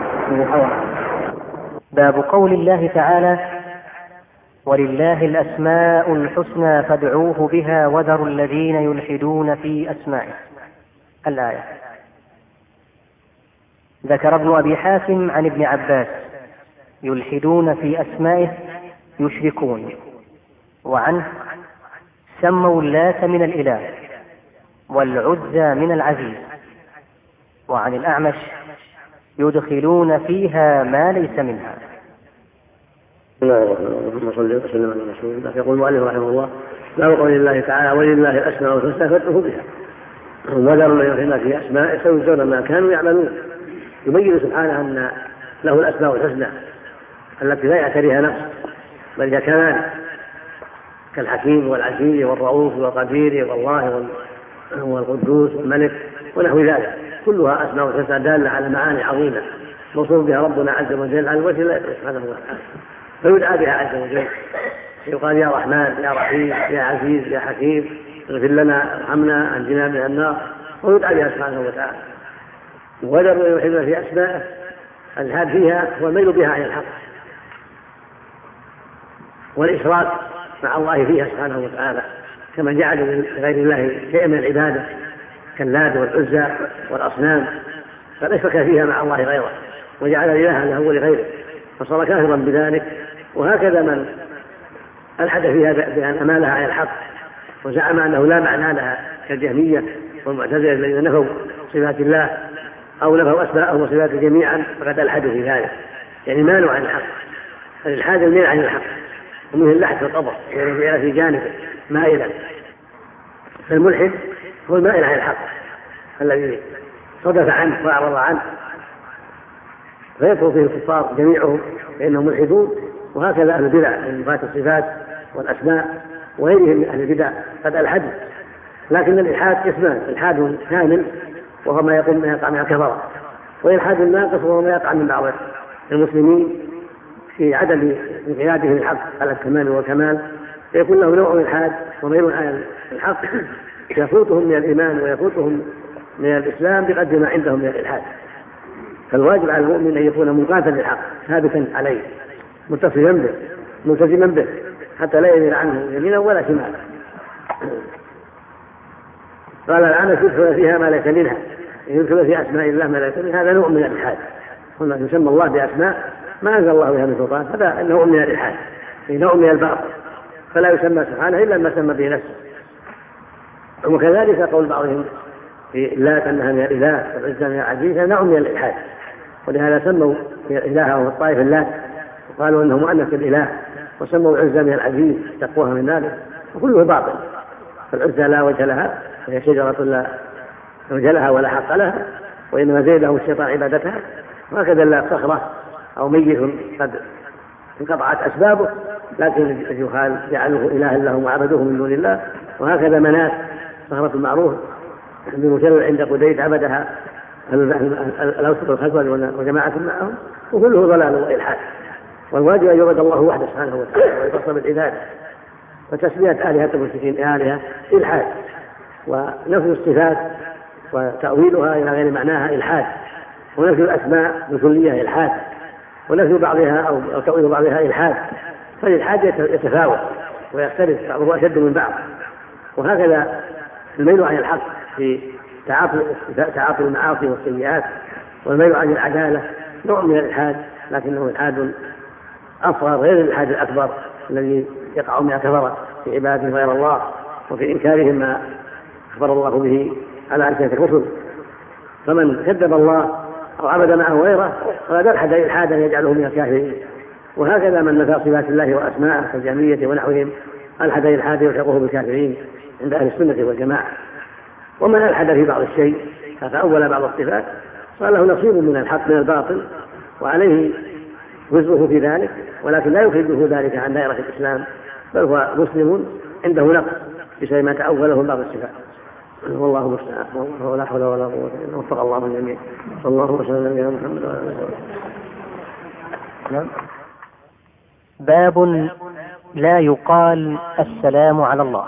باب قول الله تعالى: ولله الأسماء الحسنى فادعوه بها وذروا الذين يلحدون في أسمائه. الآية. ذكر ابن أبي حاتم عن ابن عباس: يلحدون في أسمائه يشركون. وعنه: سموا اللات من الإله والعزى من العزيز. وعن الأعمش: يدخلون فيها ما ليس منها. اللهم صل وسلم على رسول الله. يقول المؤلف رحمه الله: باب قول الله تعالى: ولله الأسماء الحسنى فادعوه بها وذروا الذين يلحدون في أسمائه سيجزون ما كانوا يعملون. يبين سبحانه أن له الأسماء الحسنى التي لا يعتريها نفس بل هي كمال، كالحكيم والعزيز والرؤوف والقدير والله والقدوس والملك ونحو ذلك، كلها أسماء وصفات دالة على معاني عظيمة موصوف بها ربنا عز وجل على الوجه سبحانه وتعالى، فيدعى بها عز وجل، يقال يا رحمن يا رحيم يا عزيز يا حكيم اغفر لنا ارحمنا انجنا من النار، ويدعى بها سبحانه وتعالى. وذر ويوحدنا في أسمائه، الإلحاد فيها هو الميل بها عن الحق والإشراك مع الله فيها سبحانه وتعالى، كما جعل لغير الله شيئا من العبادة كاللات والعزى والأصنام، فأشرك فيها مع الله غيره وجعل إلها له ولغيره فصار كافرا بذلك. وهكذا من ألحد فيها بأن أمالها عن الحق وزعم أنه لا معنى لها كالجهمية والمعتزلة الذين نفوا صفات الله أو نفوا أسماءه وصفاته جميعا، فقد ألحدوا في ذلك، يعني مالوا عن الحق. الإلحاد الميل عن الحق، ومنه اللحد في القبر يعني في جانبه مائلا، فالملحد هو المائل عن الحق الذي صدف عنه وأعرض عنه، فيدخل فيه الكفار جميعهم فإنهم ملحدون. وهكذا أهل البدع من نفاة الصفات والأسماء وغيرهم من أهل البدع قد ألحدوا. لكن الإلحاد قسمان: إلحاد كامل وهو ما يقوم ما يقع من الكفرة، وإلحاد ناقص وهو ما يقع من بعض المسلمين في عدم انقيادهم الحق على الكمال والكمال، فيكون له نوع من الإلحاد وميل عن الحق يفوتهم من الإيمان ويفوتهم من الإسلام بقدر ما عندهم من الإلحاد. فالواجب على المؤمن أن يكون منقادا للحق ثابتا عليه متصلا به ملتزما به حتى لا يميل عنه يمينا ولا شمالا. قال الآن يدخل فيها ما ليس منها، يدخل في أسماء الله ما ليس منها، هذا نوع من الإلحاد. هنا يسمى الله بأسماء ما أنزل الله بها من سلطان، هذا نوع من الإلحاد، نوع من الباطل، فلا يسمى سبحانه إلا ما سمى به نفسه. وكذلك قول بعضهم في لا أنها من الإله والعزة من العزيز، هذا نوع من الإلحاد، ولهذا سموا إلهه والطائف اللات وقالوا أنه مؤنث الإله، وسموا العزة من العزيز تقوها من ذلك، وكله باطل. فالعزة لا وجه لها، وهي شجرة لا وجه لها ولا حق لها، وإنما زيده الشيطان عبادتها. وهكذا لا صخرة أو ميت قد انقطعت أسبابه لكن الجهال جعلوه إله لهم وعبدوه من دون الله. وهكذا منات صخرة معروف بمثل عند قديد عبدها الأوسط والخزرج وجماعة معهم، وكله ضلال وإلحاد. والواجب أن يعبد الله وحده سبحانه وتعالى ويتصل بالعبادة، وتسمية آلهة المشركين آلهة إلحاد، ونفي الصفات وتأويلها إلى غير معناها إلحاد، ونفي الأسماء بكلية إلحاد، ونفي بعضها أو تأويل بعضها إلحاد. فالإلحاد يتفاوت ويختلف، بعضه أشد من بعض. وهكذا الميل عن الحق في تعاطي المعاصي والسيئات، والميل عن العدالة نوع من الإلحاد، لكنه إلحاد أصغر غير الإلحاد الأكبر الذي يقع من الكفرة في عباده غير الله وفي إنكارهم ما أخبر الله به على ألسنة الرسل. فمن كذب الله أو عبد معه غيره فقد ألحد إلحادا يجعله من الكافرين. وهكذا من نفى صفات الله وأسماءه كالجهمية ونحوهم ألحد إلحادا يلحقه بالكافرين عند أهل السنة والجماعة. ومن ألحد في بعض الشيء فتأول بعض الصفات صار له نصيب من الحق من الباطل، وعليه وزره في ذلك، ولكن لا يخرجه ذلك عن دائرة الإسلام، بل هو مسلم عنده نقص بشيء ما تأوله بعض الصفات. والله المستعان، ولا حول ولا قوة إلا بالله، وفق الله الجميع. صلى الله وسلم على محمد وعلى آله وصحبه. باب لا يقال السلام على الله.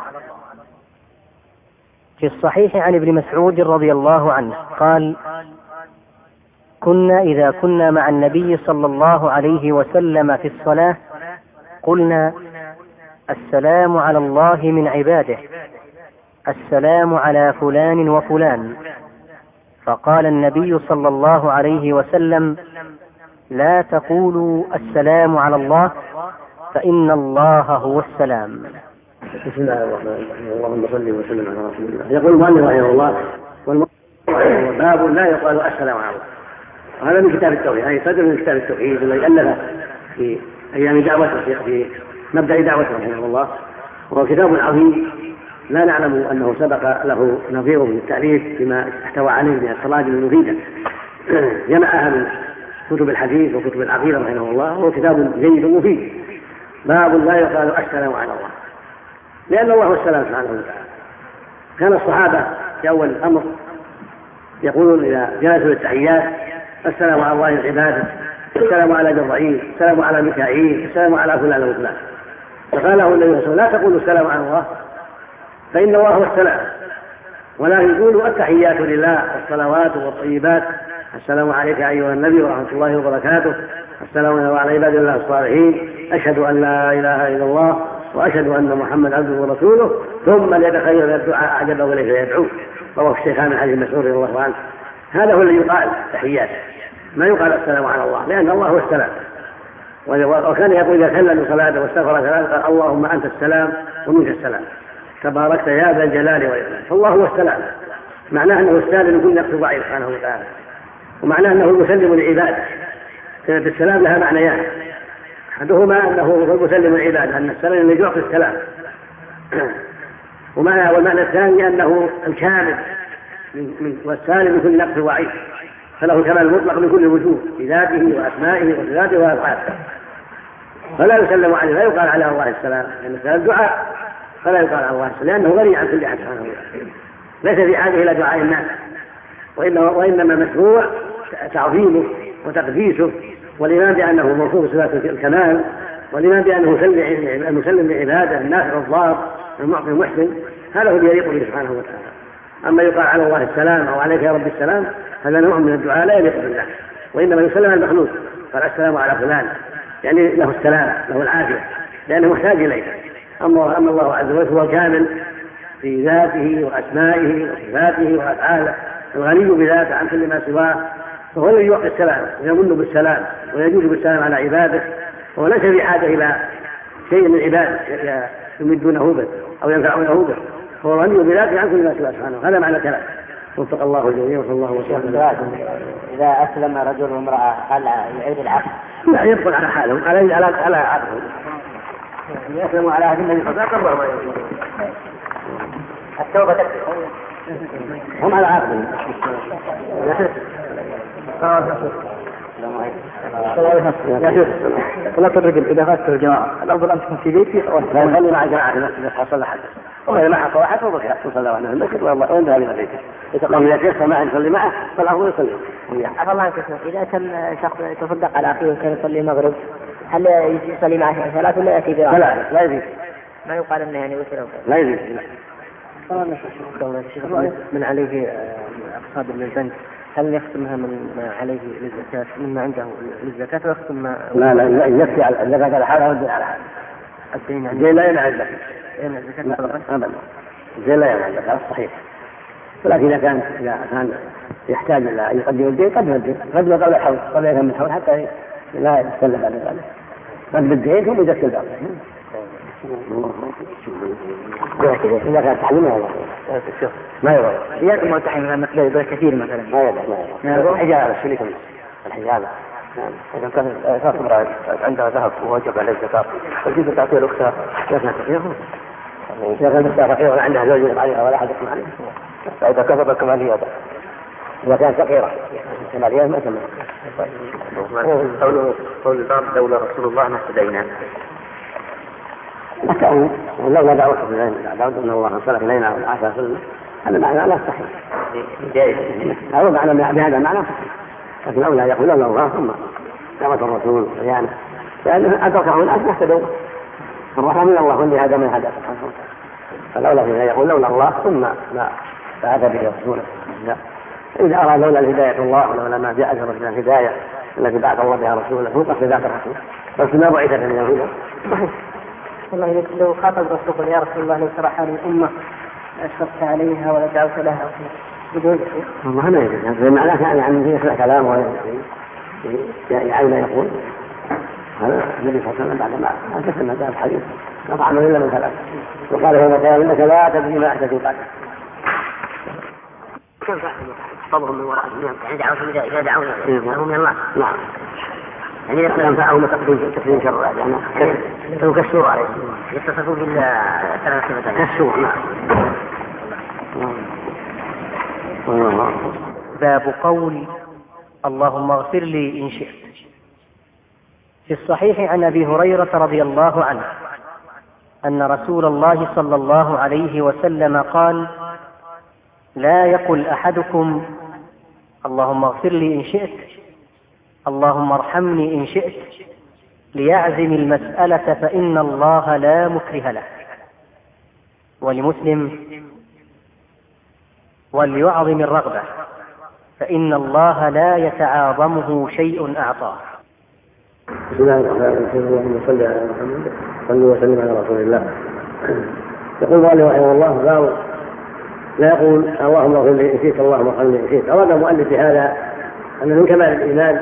في الصحيح عن ابن مسعود رضي الله عنه قال: كنا إذا كنا مع النبي صلى الله عليه وسلم في الصلاة قلنا: السلام على الله من عباده، السلام على فلان وفلان. فقال النبي صلى الله عليه وسلم: لا تقولوا السلام على الله، فإن الله هو السلام. بسم الله الرحمن الرحيم. اللهم صل وسلم على رسول الله. يقول المؤلف رحمه الله: باب لا يقال السلام على الله. هذا من كتاب التوحيد، أي صدر من كتاب التوحيد الذي ألف في أيام دعوته في مبدأ دعوته رحمه الله، وهو كتاب عظيم لا نعلم أنه سبق له نظيره من التأليف بما احتوى عليه من الصلاة المفيدة، جمعها من كتب الحديث وكتب العقيدة رحمه الله، وهو كتاب جيد مفيد. باب لا يقال السلام على الله. لأن الله هو السلام سبحانه وتعالى. كان الصحابة في أول الأمر يقولون إذا جلسوا للتحيات: السلام على الله عباده، السلام على جبرائيل، السلام على ميكائيل، السلام على فلان وفلان. فقال له النبي صلى الله عليه وسلم: لا تقولوا السلام على الله، فإن الله هو السلام، ولا يقولوا التحيات لله والصلوات والطيبات: السلام عليك أيها النبي ورحمة الله وبركاته، السلام على عباد الله الصالحين، أشهد أن لا إله إلا الله وأشهد أن محمد عبده ورسوله، ثم ليتخير الدعاء أعجبه إليه فيدعوه. رواه الشيخان من حديث مسعود رضي الله عنه. هذا هو الذي يقال تحيات، ما يقال السلام على الله، لأن الله هو السلام. وكان يقول إذا كلم صلاته واستغفر ثلاثة: قال: اللهم أنت السلام ومنك السلام، تباركت يا ذا الجلال والإكرام. فالله هو السلام، معناه أنه السالم من كل نقص ضعيف سبحانه وتعالى، ومعناه أنه المسلم لعباده. كلمة السلام لها معنيان: أحدهما أنه هو المسلم لعباده، أن السلام الذي يعطي السلام، والمعنى الثاني أنه الكامل والسالم من كل نقص ضعيف، فله كمال المطلق من كل وجوه في ذاته وأسمائه وصفاته وأفعاله، فلا يسلم عليه، لا يقال على الله السلام، لأن السلام دعاء، فلا يقال على الله السلام، لأنه غني عن كل أحد سبحانه وتعالى، ليس في حاجة إلى دعاء الناس، وإنما مشروع تعظيمه وتقديسه، والإيمان بأنه موصوف بصفات الكمال، والإيمان بأنه المسلم لعباده النافع الضار المعطي المحسن. هذا هو يليق به سبحانه وتعالى. أما يقال على الله السلام أو عليك يا رب السلام، هذا نوع من الدعاء لا يليق بالله، وإنما يسلم المخلوق، قال: السلام على فلان، يعني له السلام، له العافية، لأنه محتاج إليه. أما الله عز وجل هو كامل في ذاته وأسمائه وصفاته وأفعاله، الغني بذاته عن كل ما سواه، فهو الذي يعطي السلام ويمن بالسلام ويجوز بالسلام على عباده، وهو ليس في حاجة إلى شيء من عباده يمدونه به أو ينفعونه به، هو غني بذاته عن كل ما سواه سبحانه. هذا معنى الكلام. وفق الله الجميع وصلى الله وسلم. إذا أسلم رجل وامرأة هل يعيد العقد؟ لا، يبقى على حالهم، على عقدهم، يسلموا على عهد النبي صلى الله عليه وسلم. التوبة تكفي، هم على عقدهم. ولا ترجل إذا فاتت الجماعة، الأفضل أن تكون في بيتي أو لا يصلي مع جماعة إذا حصل أحد، وإذا ما حصل أحد فبكى وصلى عنه المسجد وانتهى إلى بيته. إذا قام يتيسر معه يصلي معه فالأفضل يصلي. عفى الله عنك، إذا كان شخص يتصدق على أخيه وكان يصلي المغرب، هل يصلي معه ثلاث ولا يأتي برابع؟ لا يزيد، ما يقال أنه يعني وتر أو لا يزيد. من عليه أقساط للبنك، هل يختمها من عليه للزكاة مما عنده للزكاة ويختم ما؟ لا يكفي على الزكاة على حالها والدين على حالها. الدين يعني الدين لا يمنع الزكاة. يمنع الزكاة أبدا. الدين لا يمنع الزكاة صحيح. ولكن إذا كان يحتاج إلى أن يقدم الدين قدم الدين، قبل الحول، قبل يتم الحول حتى لا يتسلف بعد ذلك. قدم الدين ثم يزكي الباقي. إذا كان تعليمها ما يضر. إياكم والتحريم لأن المقدار كثير مثلا. ما يضر. الحجاب الشريك الحجاب. إذا كان امرأة عندها ذهب ووجب عليه الزكاة، وجب تعطيه الأختها لكنها فقيرة. إذا كانت الأختها فقيرة عندها زوج يقف عليها ولا أحد يقف عليها، فإذا كسب الكماليات. إذا كانت فقيرة الكماليات ما تمنع. قول البعض دولة رسول الله ما اهتدينا. لكن لولا دعوته في العلم دعوت أن الله انصرف إلينا والعافية صلى، هذا معنى لا صحيح. هذا معنى بهذا معنى صحيح، لكن أولى يقول لولا الله ثم دعوة الرسول يعني، لأنه أدركه الناس ما اهتدوا. الرحمة من الله واللي هذا من هذا سبحانه وتعالى، فالأولى فيها يقول لولا الله ثم ما بعث به رسوله. إذا أراد لولا الهداية الله ولولا ما جاء من الهداية التي بعث الله بها رسوله هو قصد ذاك الرسول، بس ما بعث من الهدى. والله لو خاطب رسول يا رسول الله لو شرح هذه الأمة أشرفت عليها ولا دعوت لها بدون شيء. والله ما يدري، معناه يعني يسمع كلام ويعين يقول هذا النبي صلى الله عليه وسلم بعد ما أنتهى هذا الحديث لا طعم إلا من ثلاث، وقال يوم القيامة إنك لا تدري ما أحدثوا بعد. كم خطبهم من وراءهم يعني دعوتهم إذا دعونا لهم من الله. نعم. يعني ينفعهم تكفير شر يعني كالسور عليه يتصفوا بالثلاثة كالسور. نعم. باب قول اللهم اغفر لي إن شئت. في الصحيح عن أبي هريرة رضي الله عنه أن رسول الله صلى الله عليه وسلم قال: لا يقل أحدكم اللهم اغفر لي إن شئت، اللهم ارحمني إن شئت، ليعزم المسألة فإن الله لا مكره له. ولمسلم: وليعظم الرغبة فإن الله لا يتعاظمه شيء أعطاه. بسم الله الرحمن الرحيم. اللهم صل على محمد صلوا وسلم على رسول الله. يقول مؤلف رحمه الله: لا يقول اللهم اغفر لي إن شئت، اللهم ارحمني إن شئت. أراد المؤلف بهذا أن من كمال الإيمان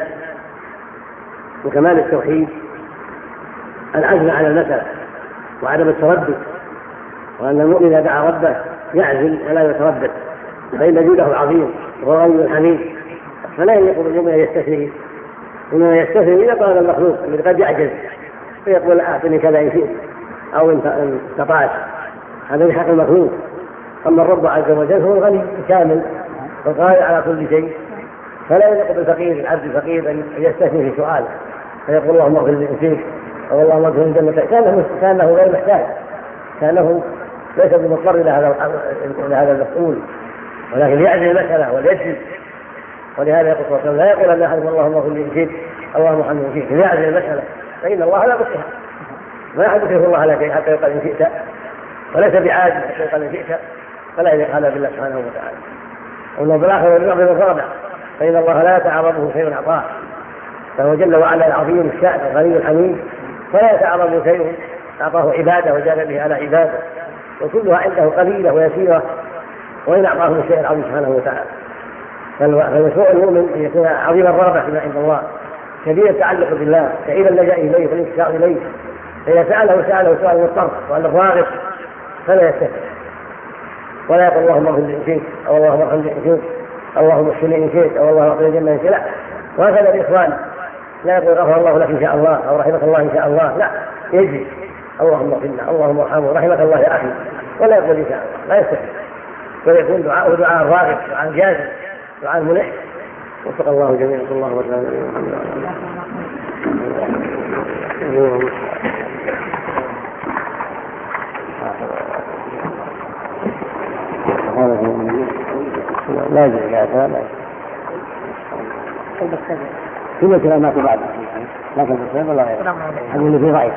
وكمال التوحيد العزم على المسألة وعدم التردد، وأن المؤمن إذا دعا ربه يعزم ولا يتردد، فإن جوده عظيم وهو غني الحميد، فلا يليق بالمؤمن أن يستثني. إنما يستثني إذا قال المخلوق الذي قد يعجز فيقول أعطني كذا إن شئت أو إن استطعت، هذا من حق المخلوق. أما الرب عز وجل هو الغني الكامل والقادر على كل شيء، فلا يليق بالفقير العبد الفقير أن يستثني في سؤاله فيقول اللهم اغفر لي إن شئت أو اللهم ادخل الجنة، كانه غير محتاج، كانه ليس بمضطر إلى هذا المسؤول، ولكن يعزم المسألة وليجزم. ولهذا يقول صلى الله عليه وسلم: لا يقول أن أحدكم اللهم اغفر لي إن شئت اللهم ارحمني إن شئت، يعزم المسألة فإن الله لا مكره، ما أحد يكره الله على شيء حتى يقال إن شئت، وليس بعاجز حتى يقال إن شئت، فلا يليق هذا بالله سبحانه وتعالى. والله بالآخر يعظم الرغبة فإن الله لا يتعرضه شيء أعطاه، فهو جل وعلا العظيم الشأن الغني الحميد، فلا يتعرض شيء أعطاه عبادة وجاد به على عباده، وكلها عنده قليلة ويسيرة، وإن أعطاه الشيء العظيم سبحانه وتعالى. فالمشروع المؤمن أن يكون عظيم الرغبة فيما عند الله، شديد التعلق بالله، كثير اللجأ إليه والانتشار إليه، فإذا سأله سؤال مضطر سؤال الراغب فلا يستهتر، ولا يقول اللهم اغفر لي إن شئت أو اللهم ارحمني إن شئت اللهم اشف لي إن شئت أو اللهم اعطني الجنة إن شئت. لا، وهكذا الإخوان لا يقول غفر الله لك إن شاء الله أو رحمك الله إن شاء الله، لا، يجزي اللهم اغفر لنا اللهم ارحمه رحمك الله يا أخي، ولا يقول إن شاء الله، لا يستهتر، ويكون دعاءه دعاء راغب، دعاء جازم، دعاء ملح. وفق الله جميعا. صلى الله وسلم لا يجب لا كل كلامات بعد لكن الصيام ولا غيره أقول في ضعيف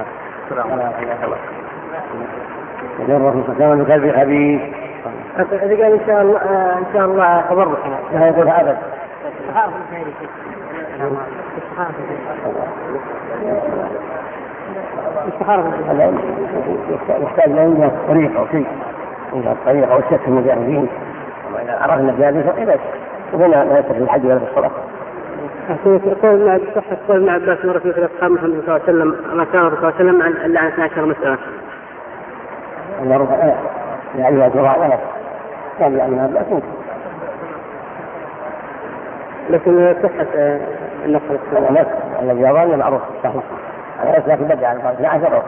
يقول الرسول صلى الله عليه وسلم كالب خبيث. إذا قال إن شاء الله تبرك لا يقول أبدا. يحتاج لنا طريقة أو شيء، إذا الطريقة أو الشك المجاهدين وإذا عرفنا بهذه فإذا وهنا لا يترك الحج ولا الصلاة. قول ابن عباس مرة في أصحاب محمد صلى الله عليه وسلم ما كان الرسول صلى الله عليه وسلم إلا عن 12 مسألة. الله رفع يعني أجراء ولا كان يعني هذا أكيد، لكن صحة النقل السلام الذي يظن معروف صحيح، لكن بدأ على لا أجره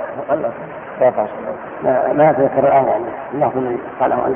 ما يذكر الآن يعني الله من قاله عنه.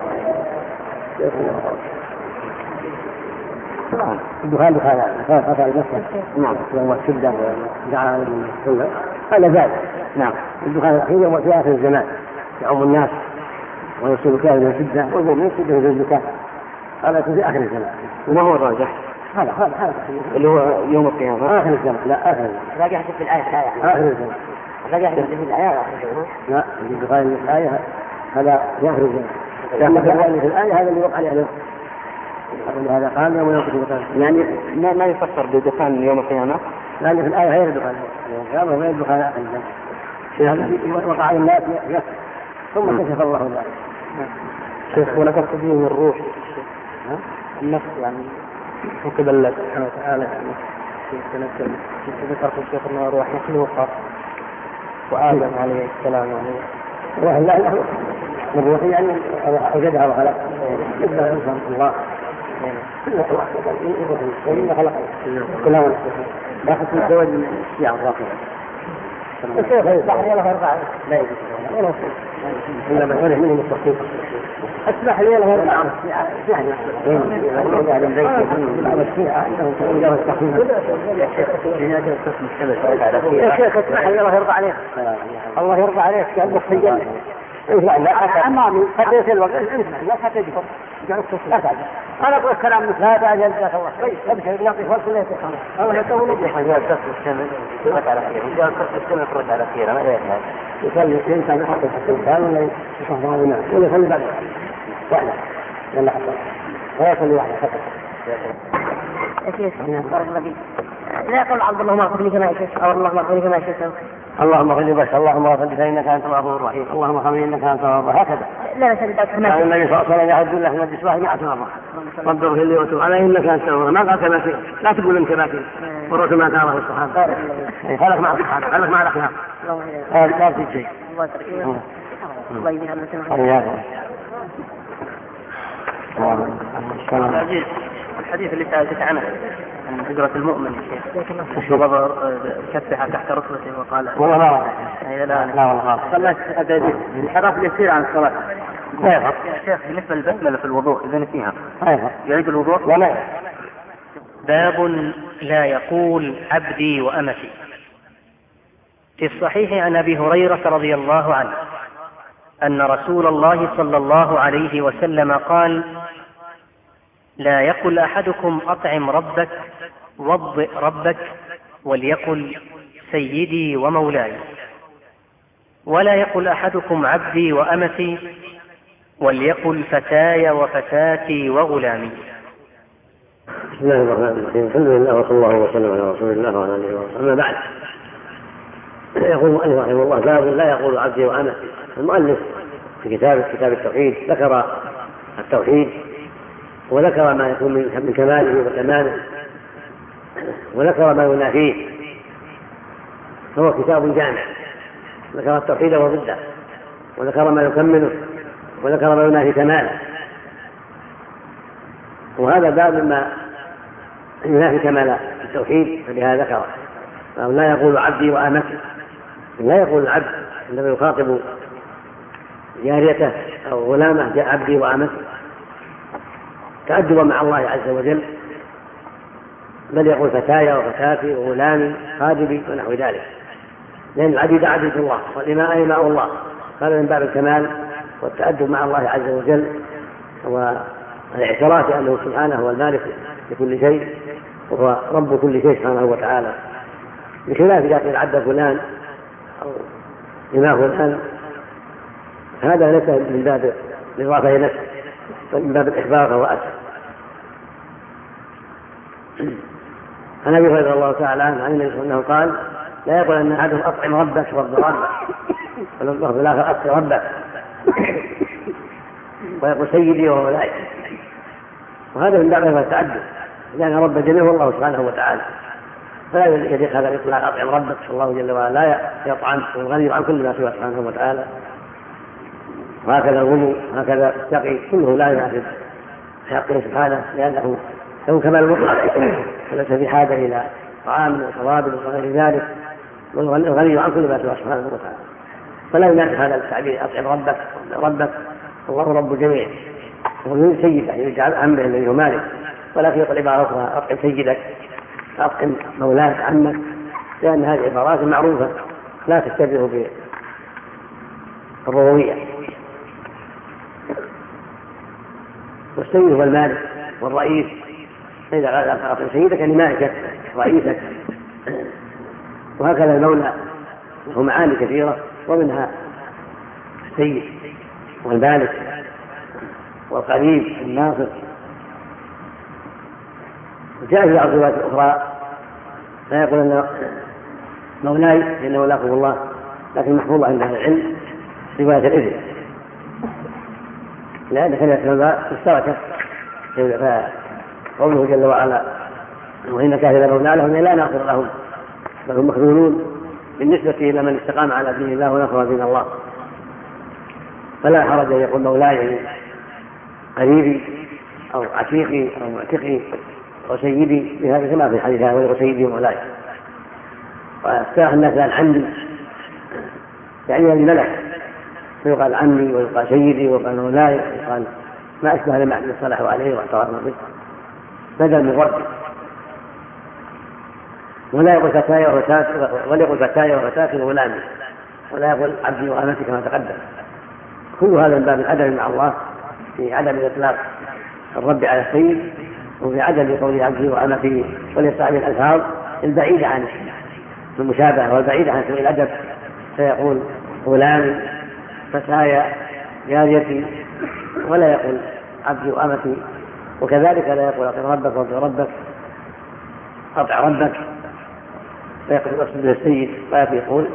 الدخان قطع المسجد نعم يوم الشدة دعا من هذا زاد. نعم الدخان الأخير يوم في آخر الزمان يعم الناس ويصيب كافر من الشدة والمؤمن يشده من الزكاة، هذا في آخر الزمان. وما هو الراجح؟ هذا اللي هو يوم القيامة آخر الزمان. لا آخر الزمان راجع في الآية آخر الزمان راجع في الآية لا الدخان الآية هذا في آخر الزمان، لكن في الآية هذا اللي وقع عليه هذا قال يوم القيامة، يعني ما يفسر بدخان يوم القيامة، لأن في الآية غير دخان يوم القيامة غير دخان آخر الزمان وقع على الناس ثم كشف الله ذلك. شيخ ولا تقديم الروح النفس يعني وكذا الله سبحانه وتعالى يعني ذكر في الشيخ أنه روح مخلوقة وآدم عليه السلام روح الله من روح يعني أوجدها وخلق إلا إنسان الله إلا خلق كلام لكن في الزواج من الشيعة الرافضة الشيخ يصح يلا فرقع لا يجوز إلا من منهم التصديق اسمح لي له يرفع يا شيخ اسمح لي له يرضى عليك الله يرضى عليك قال في الجنة لا امامي خليت الوقت لا تجبر انا اقول كلام مثل هذا جزاك الله خير ابشر نعطي فرصه لك الله يطول لك يا قصه السنه رد على خير قال قصه السنه رد على خير ما يفهم يخلي الانسان يحط الحسن ولا يصحبه ولا يخلي بعد واحده يلا حصل ولا يخلي واحده فقط لا يقول عبد الله ما اغفر لي كما شئت او اللهم اغفر لي كما شئت اللهم اغفر لي بس اللهم اغفر لي فانك انت الغفور الرحيم اللهم اغفر لي انك انت الغفور هكذا لا سيدك كان النبي صلى الله عليه وسلم يعد له من الجسواه 100 مره رب اغفر لي وتب علي انك انت الغفور ما قال كما شئت لا تقول انت ما فيه والرسول ما كان الصحابه خلق مع الصحابه خلق مع الاخلاق لا في شيء الله يجزيها الحديث اللي سألت عنه عن هجرة المؤمن كفها تحت ركبته وقال والله لا والله صلت الحراف يسير عن الصلاة يا شيخ بالنسبة للبسملة في الوضوء إذا نسيها يعيد الوضوء لا باب لا يقول عبدي وأمتي. في الصحيح عن أبي هريرة رضي الله عنه أن رسول الله صلى الله عليه وسلم قال لا يقل أحدكم أطعم ربك وضئ ربك وليقل سيدي ومولاي ولا يقل أحدكم عبدي وأمتي وليقل فتاي وفتاتي وغلامي. بسم الله الرحمن الرحيم الحمد لله وصلى الله وسلم على رسول الله وعلى اله وصحبه. أما بعد يقول المؤلف رحمه الله باب لا يقول عبدي وأمتي. المؤلف في كتاب التوحيد ذكر التوحيد وذكر ما يكون من كماله وتمامه وذكر ما ينافيه فهو كتاب جامع. ذكر التوحيد وضده وذكر ما يكمله وذكر ما ينافي كماله وهذا باب مما ينافي كمال التوحيد فلهذا ذكره. لا يقول عبدي وأمتي لا يقول العبد عندما يخاطب جاريته أو غلامه جاء عبدي وأمتي تأدبا مع الله عز وجل بل يقول فتايا وفتاتي وغلامي خادمي ونحو ذلك لأن العبيد عبيد الله والإماء إماء الله. هذا من باب الكمال والتأدب مع الله عز وجل والاعتراف أنه سبحانه هو المالك لكل شيء وهو رب كل شيء سبحانه وتعالى بخلاف إذا قيل عبد فلان أو إماء فلان هذا ليس من باب الإضافة إلى نفسه بل من باب الإخبار فهو أسر. عن أبي هريرة رضي الله تعالى عنه عن النبي صلى الله عليه وسلم قال لا يقول أن أحدهم أطعم ربك وارض ربك والله في الآخر أطعم ربك ويقول سيدي ومولاي وهذا من باب التعدد لأن رب الجميع هو الله سبحانه وتعالى فلا يليق هذا الإطلاق أطعم ربك الله جل وعلا لا يطعم والغني عن كل ما سوى سبحانه وتعالى. وهكذا الغني وهكذا التقي كله لا ينافي حقه سبحانه لأنه له كمال مطلق وليس في حاجة إلى طعام وشراب وغير ذلك والغني عن كل ما سوى سبحانه وتعالى فلا ينافي هذا التعبير أطعم ربك الله رب الجميع ومن سيد يعني يجعل عمه الذي هو مالك ولكن يقول عبارة أخرى أطعم سيدك أطعم مولاك عمك لأن هذه عبارات معروفة لا تشتبه بالربوبية. والسيد هو المالك والرئيس فإذا قال أطعم سيدك يعني مالكك رئيسك. وهكذا المولى له معاني كثيرة ومنها السيد والمالك والقريب الناصر. وجاء في بعض الروايات الأخرى لا يقول أن مولاي لأنه لاقه الله لكن محفوظ عند أهل العلم رواية الإذن لأن كلمة المولى مشتركة فقوله جل وعلا وإن كافر مولى لهم لا ناصر لهم بل هم مخذولون بالنسبة إلى من استقام على دين الله ونصر دين الله. فلا حرج أن يقول مولاي قريبي أو عتيقي أو معتقي أو سيدي بهذا كما في الحديث هذا سيدي ومولاي. واستراح الناس عن عندي يعني الملك فيقال عمي ويقال سيدي ويقال مولاي ويقال ما أشبه لمعنى الصلاح عليه واعترفنا به بدل من رد. ولا يقول فتاي وفتاتي وغلامي، ولا يقول عبدي وأمتي كما تقدم. كل هذا من باب الأدب مع الله في عدم إطلاق الرب على السيد، وفي عدم قول عبدي وأمتي وليستعمل الألفاظ البعيدة عن المشابهة والبعيدة عن سوء الأدب، فيقول غلامي فتاي جاريتي، ولا يقول عبدي وأمتي. وكذلك لا يقول أطع ربك وأطع ربك أطع ربك، فيقول أقصد به السيد، فيقول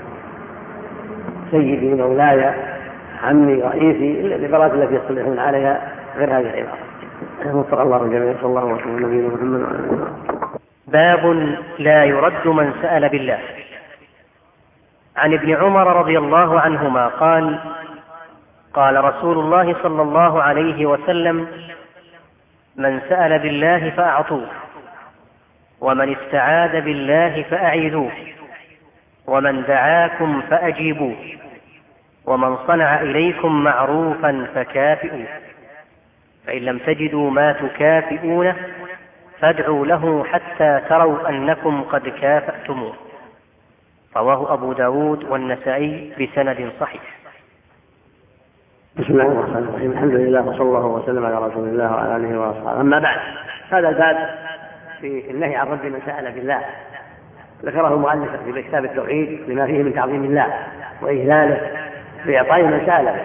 سيدي مولاي عمي رئيسي، العبارات التي يصطلحون عليها غير هذه العبارة. وفق الله الجميع. صلى الله عليه وسلم نبينا محمد وعلى آله وصحبه. باب لا يرد من سأل بالله. عن ابن عمر رضي الله عنهما قال: قال رسول الله صلى الله عليه وسلم: من سأل بالله فأعطوه، ومن استعاذ بالله فأعيذوه، ومن دعاكم فأجيبوه، ومن صنع إليكم معروفا فكافئوه، فإن لم تجدوا ما تكافئونه فادعوا له حتى تروا أنكم قد كافأتموه. رواه أبو داود والنسائي بسند صحيح. بسم الله الرحمن الرحيم. الحمد لله وصلى الله وسلم على رسول الله وعلى آله وأصحابه. أما بعد، هذا الباب في النهي عن رد من سأل بالله ذكره المؤلف في كتاب التوحيد لما فيه من تعظيم الله وإجلاله بإعطاء من سأل.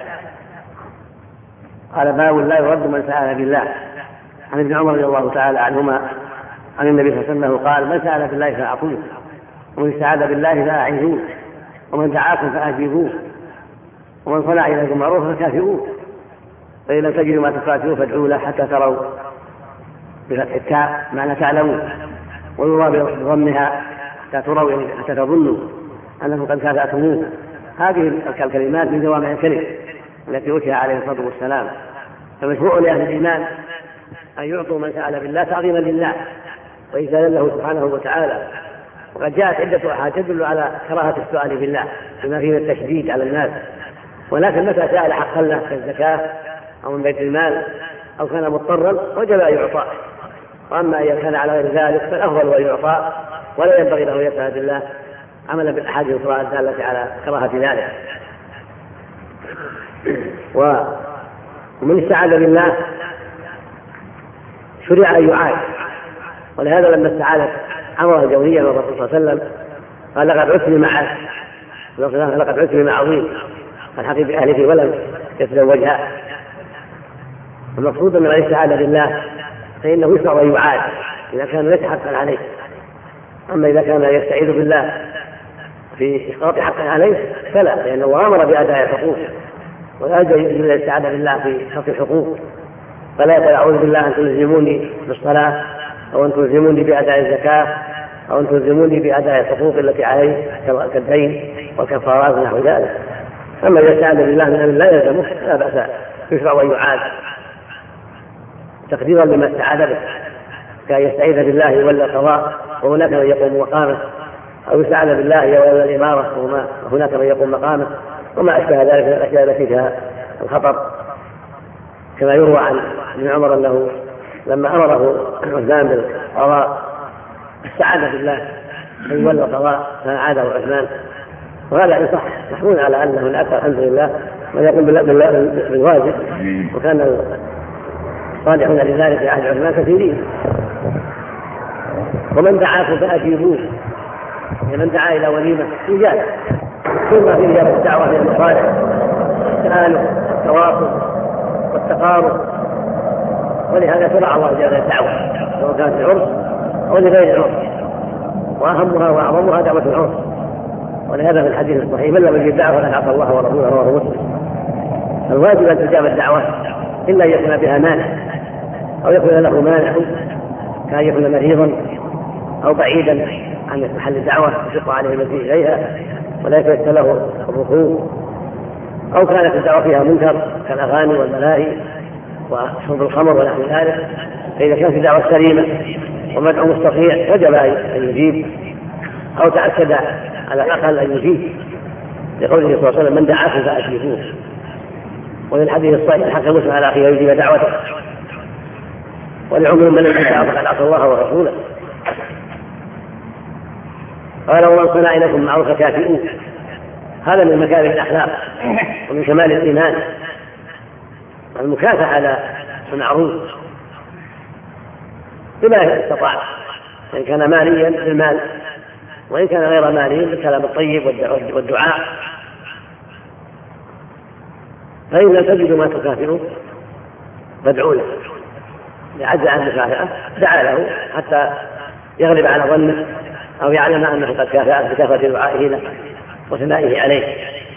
قال: باب لا يرد من سأل بالله. عن ابن عمر رضي الله تعالى عنهما عن النبي صلى الله عليه وسلم قال: من سأل بالله فأعطوه، ومن استعاذ بالله فأعيذوه، ومن دعاكم فأجيبوه، ومن صنع إليكم معروفا فكافئوه، فإن لم تجدوا ما تكافئوه فادعوا له حتى تروا بفتح التاء معنى تعلمون، ويرى بضمها حتى تروا يعني حتى تظنوا أنكم قد كافأتموه. هذه الكلمات من جوامع الكلم التي أوتي عليه الصلاة والسلام. فمشروع لأهل الإيمان أن يعطوا من سأل بالله تعظيما لله وإجلالا له سبحانه وتعالى. وقد جاءت عدة أحاديث تدل على كراهة السؤال بالله بما فيه التشديد على الناس، ولكن متى سأل حقا له كالزكاة أو من بيت المال أو كان مضطرا وجب أن يعطى. وأما إذا كان على غير ذلك فالأفضل أن يعطى، ولا ينبغي له يسأل بالله عملا بالأحاديث الأخرى الدالة على كراهة ذلك. ومن استعاذ بالله شرع أن يعاد، ولهذا لما استعاذت عمرة الجونية من الرسول صلى الله عليه وسلم قال: لقد عثني معه، لقد عثني مع عظيم الحقيق بأهله ولم يتزوجها. المقصود أن من استعاذ بالله فإنه يشرع أن يعاد إذا كان ليس حقا عليه. أما إذا كان يستعيذ بالله في إسقاط حقا عليه فلا، لأنه أمر بأداء الحقوق، ولا يجوز الاستعاذة بالله في حق الحقوق. فلا يقول: أعوذ بالله أن تلزموني بالصلاة، أو أن تلزموني بأداء الزكاة، أو أن تلزموني بأداء الحقوق التي عليه كالدين والكفارات ونحو ذلك. أما إذا استعاذ بالله من أمر لا يلزمه لا بأس، يشرع أن يعاد تقديرا لما استعاذ به، كأن يستعيذ بالله يولى القضاء وهناك من يقوم مقامه، أو يستعاذ بالله يولى الإمارة وهناك من يقوم مقامه، وما أشبه ذلك من الأشياء التي فيها الخطر. كما يروى عن ابن عمر أنه لما أمره عثمان بالقضاء استعاذ بالله أن يولى القضاء فأعاده عثمان. وهذا يصح، محمول على أن هناك الحمد لله من يقوم بالواجب، وكان صالحون لذلك في عهد عثمان كثيرين. ومن دعاكم فأجيبوه، من دعا إلى وليمة إجابة، ثم في إجابة الدعوة إلى المصالح التآلف والتواصل والتقارب. ولهذا شرع الله جل الدعوة سواء كانت العرس أو لغير العرس، وأهمها وأعظمها دعوة العرس. ولهذا في الحديث الصحيح: من لم يجب دعوة فقد عصى الله ورسوله، رواه مسلم. الواجب أن تجاب الدعوة إلا أن يكون بها مانع، أو يكون له مانع كأن يكون مريضا أو بعيدا عن محل الدعوة يشق عليه المسيح إليها ولا يتيسر له الركوب، أو كانت الدعوة فيها منكر كالأغاني والملاهي وشرب الخمر ونحو ذلك. فإذا كانت الدعوة سليمة ومدعو مستطيع وجب أن يجيب، أو تأكد على الأقل أن يجيب. لقوله صلى الله عليه وسلم من دعاكم فأجيبوه. وفي الحديث الصحيح حق مسلم على أخيه يجيب دعوته. ولعمر من لم يدع فقد عصى الله ورسوله. قال ومن صنع لكم معروف فكافئوه. هذا من مكارم الأخلاق ومن كمال الإيمان المكافأة على المعروف بما استطاع، إن كان ماليا بالمال، وإن كان غير مالي بالكلام الطيب والدعاء. فإن لم تجدوا ما تكافئوا فادعوا له، لعجز عن المكافأة دعا له حتى يغلب على ظنه أو يعلم أنه قد كافأ بكثرة دعائه له وثنائه عليه.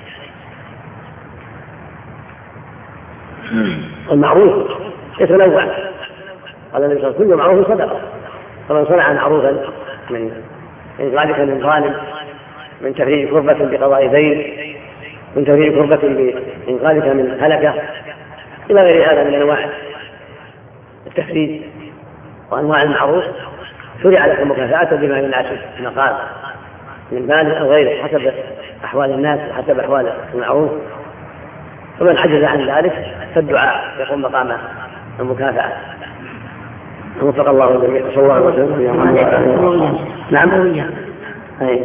المعروف يتنوع، قال النبي صلى الله عليه وسلم كل معروف صدقة. فمن صنع معروفا من ذلك من ظالم، من تفريج كربة بقضاء دين، من تفريج كربة بإنقاذك من هلكة، إلى غير هذا من أنواع التفريج وأنواع المعروف، شرع لك مكافأة بما يناسب المقام من مال أو غيره حسب أحوال الناس وحسب أحوال المعروف. فمن عجز عن ذلك فالدعاء يقوم مقام المكافأة. وفق الله الجميع. صلى الله عليه وسلم. نعم. أي.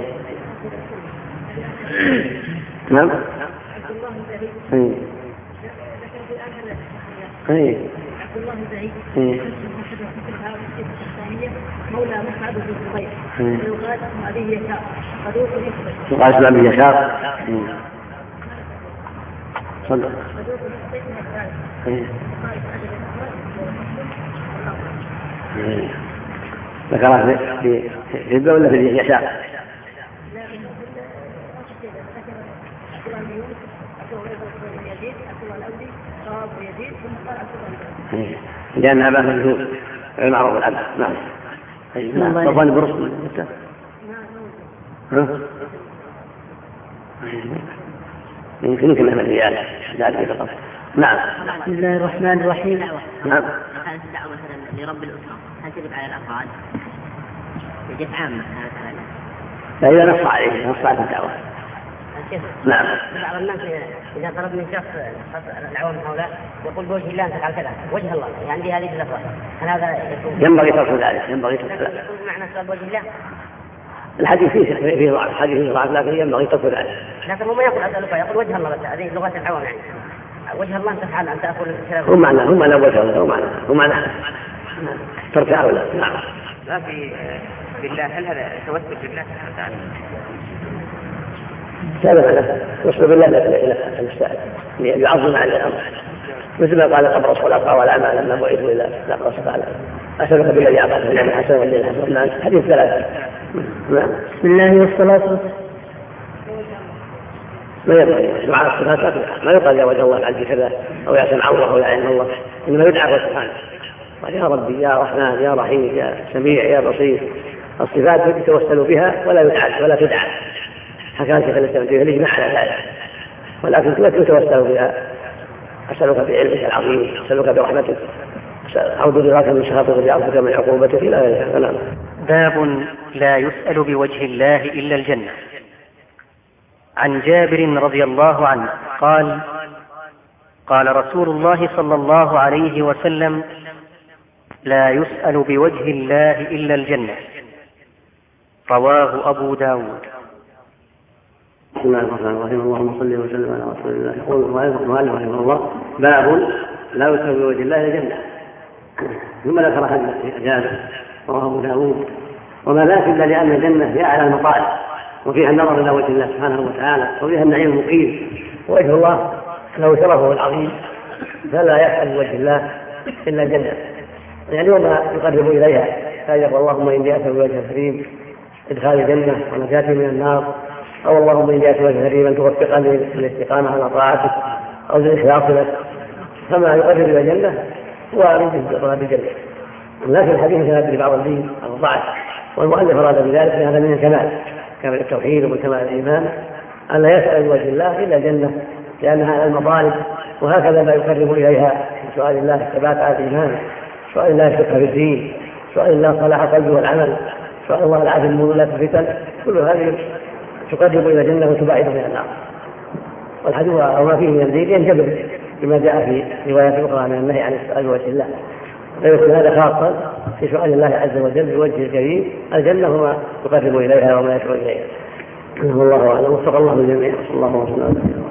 نعم. أي. أي. مولى مصعب بن الزبير ويقال اسم أبي يسار صدوق يخطئ. يقال اسم أبي يسار. صدق. ذكرها في الباب ولا في اليسار؟ لأن أباه مجهول المعروف العبد. نعم. طبعا برسل يمكن أن الرجال ذلك فقط. نعم. بسم الله الرحمن الرحيم. نعم. هذه الدعوة مثلا لرب الأسرة هل تجب على الأفراد؟ يجب عامة هذا؟ لا، إذا نص عليه نص على الدعوة. نعم. بعض الناس إذا طلب من شخص العوام هؤلاء يقول بوجه الله أنت فعل كذا، وجه الله يعني هذه الأفراد، هل هذا ينبغي ترك ذلك؟ ينبغي ترك ذلك. يكون معنى سؤال وجه الله؟ الحديث فيه ضعف، الحديث فيه ضعف، لكن ينبغي ترك ذلك. لكن هو ما يقول أسألك، يقول وجه الله بس، هذه لغة العوام يعني وجه الله أنت فعل أن تأكل هو معنى وجه الله، هو معنى ترك هؤلاء. نعم. لا في بالله، هل هذا توسل بالله تعالى؟ سابقا توسل بالله إلى السائل يعظم على الأمر، مثل ما قال قبرص والأقرع والأعمى لما بعثوا إلى قبرص قال أسألك بالذي أعطاك من حسن والذي حسن. حديث ثلاثة. بسم الله والصلاة ما يقال دعاء الصفات ما يقال يا وجه الله العز كذا أو يا سمع الله أو يا علم الله، إنما يدعى الله سبحانه قال يا ربي يا رحمن يا رحيم يا سميع يا بصير. الصفات يتوسل بها ولا تدعى. حكى شيخ الإسلام فيه على ذلك، ولكن لا يتوسل بها. أسألك بعلمك العظيم، أسألك برحمتك، أعوذ برضاك من سخطك وبعفوك من عقوبتك إلى غيرها. باب لا يسأل بوجه الله إلا الجنة. عن جابر رضي الله عنه قال قال رسول الله صلى الله عليه وسلم لا يسأل بوجه الله إلا الجنة. رواه أبو داود. بسم الله الرحمن الرحيم. اللهم صل وسلم على رسول الله. يقول المؤلف رحمه الله باب لا يسأل بوجه الله إلا الجنة. ثم ذكر حديث جابر رواه أبو داود. وما ذاك إلا لأن الجنة هي أعلى المطالب، وفيها النظر إلى وجه الله سبحانه وتعالى، وفيها النعيم المقيم، ووجه الله له شرفه العظيم، فلا يسأل بوجه الله إلا الجنة. يعني وما يقرب إليها فيقول اللهم إني أسأل بوجه الكريم إدخال الجنة ونجاتي من النار، أو اللهم إني أسأل بوجه الكريم أن توفقني للاستقامة على طاعتك أو للإخلاص لك. فما يقرب إلى الجنة هو من الجنة. لكن الحديث كان بعض الدين أو ضعف، والمؤلف أراد بذلك هذا من الكمال، كمال التوحيد ومن كمال الإيمان أن لا يسأل بوجه الله إلا الجنة، لأنها على المطالب، وهكذا ما يقرب إليها من سؤال الله الثبات على الإيمان، سؤال الله الفقه في الدين، سؤال الله صلاح قلبه والعمل، سؤال الله العافية من مولات الفتن. كل هذه تقرب إلى الجنة وتبعد من النار. والحديث أو ما فيه من الدين ينجبر بما جاء في روايات أخرى من النهي عن السؤال بوجه الله، فيكون هذا خاصا في سؤال الله عز وجل بوجه الكريم الجنة وما يقرب إليها وما يشعر إليها. والله أعلم، وفق الله الجميع، صلى الله وسلم.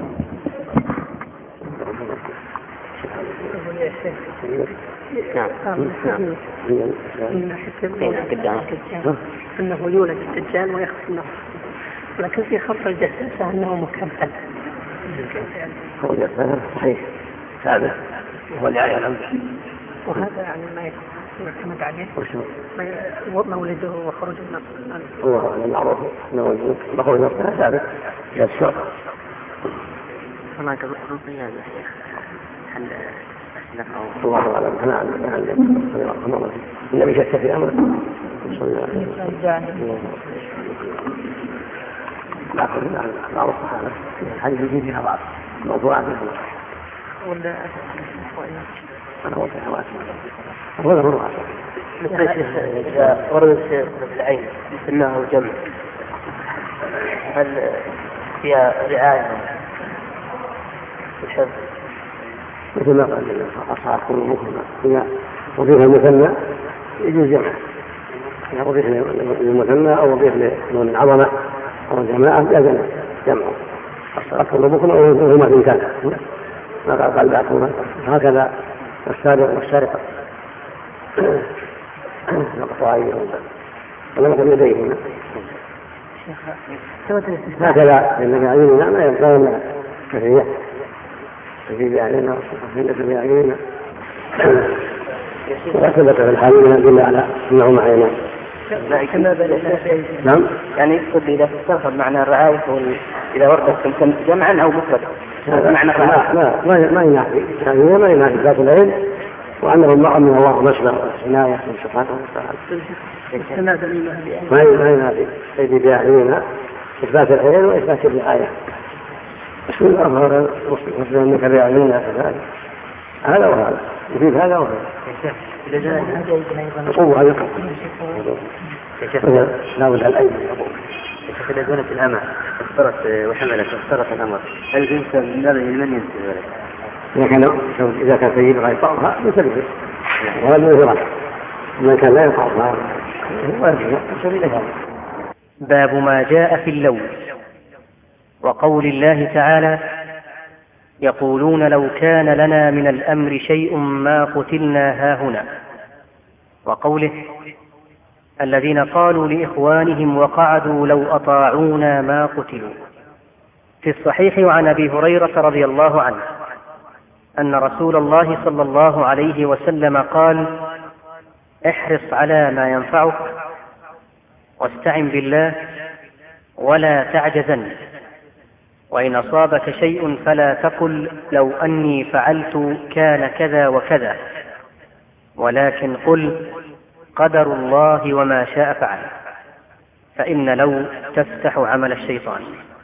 أنه يولد الدجال ويخفي النار، لكن في خط الجساسة أنه مكمل. هو الجساسة صحيح ثابت وهو اللي عليه الأمر، وهذا يعني ما يعتمد عليه مولده وخروج النار. الله أعلم، معروف أنه مخرج نفسها ثابت يسر. هناك خصوصية يا شيخ الله أعلم، أنا أعلم النبي شك في أمره صلى الله عليه وسلم. لكن بعض الصحابة الحديث يجي فيها بعض موضوعات ولا أنا هو في حواسه ولا هو إذا ورد الشيء بالعين إنه جمع، هل فيها رعاية الحفظ؟ مثل ما قال أصحاب قلوبكم إذا وضيف المثنى يجوز جمع، إذا وضيف للمثنى أو وضيف لنون العظمة أو الجماعة لازم جمعه. أصحاب قلوبكم أو هما في كان ما قال بعضهما هكذا السارق والسارقة نقطع أيديهما ونقطع يديهما هكذا إنك عيننا ما يبقى لنا كثير في بأعلنا وصفحين في بأعلنا وأثبت في الحالي من الدل على أنه معينا. نعم يعني يقصد إذا تسترخب معنى الرعاية إذا وردت تمكن جمعا أو مفردا معنى الرعاية ما ينافي يعني ما ينافي ذات العلم وأنه المرء من الله مصدر عناية من سبحانه وتعالى ما ينافي سيدي بأعلنا إثبات العلم وإثبات الرعاية. بسم الله الرحمن الرحيم أنك بأعلنا كذلك هذا وهذا يفيد هذا وهذا قوة هذا لا بد الأيضا إذا كانت الأمة اخترت وحملت واخترت الأمر هل الإنسان من هذا من ينسى إذا كان سيدها يطعها يسلسل ولا يهرب من كان لا يطعها باب ما جاء في اللون. وقول الله تعالى يقولون لو كان لنا من الأمر شيء ما قتلنا هاهنا. وقوله الذين قالوا لإخوانهم وقعدوا لو أطاعونا ما قتلوا. في الصحيح عن أبي هريرة رضي الله عنه أن رسول الله صلى الله عليه وسلم قال احرص على ما ينفعك واستعن بالله ولا تعجزن، وإن أصابك شيء فلا تقل لو أني فعلت كان كذا وكذا، ولكن قل قدر الله وما شاء فعل، فإن لو تفتح عمل الشيطان.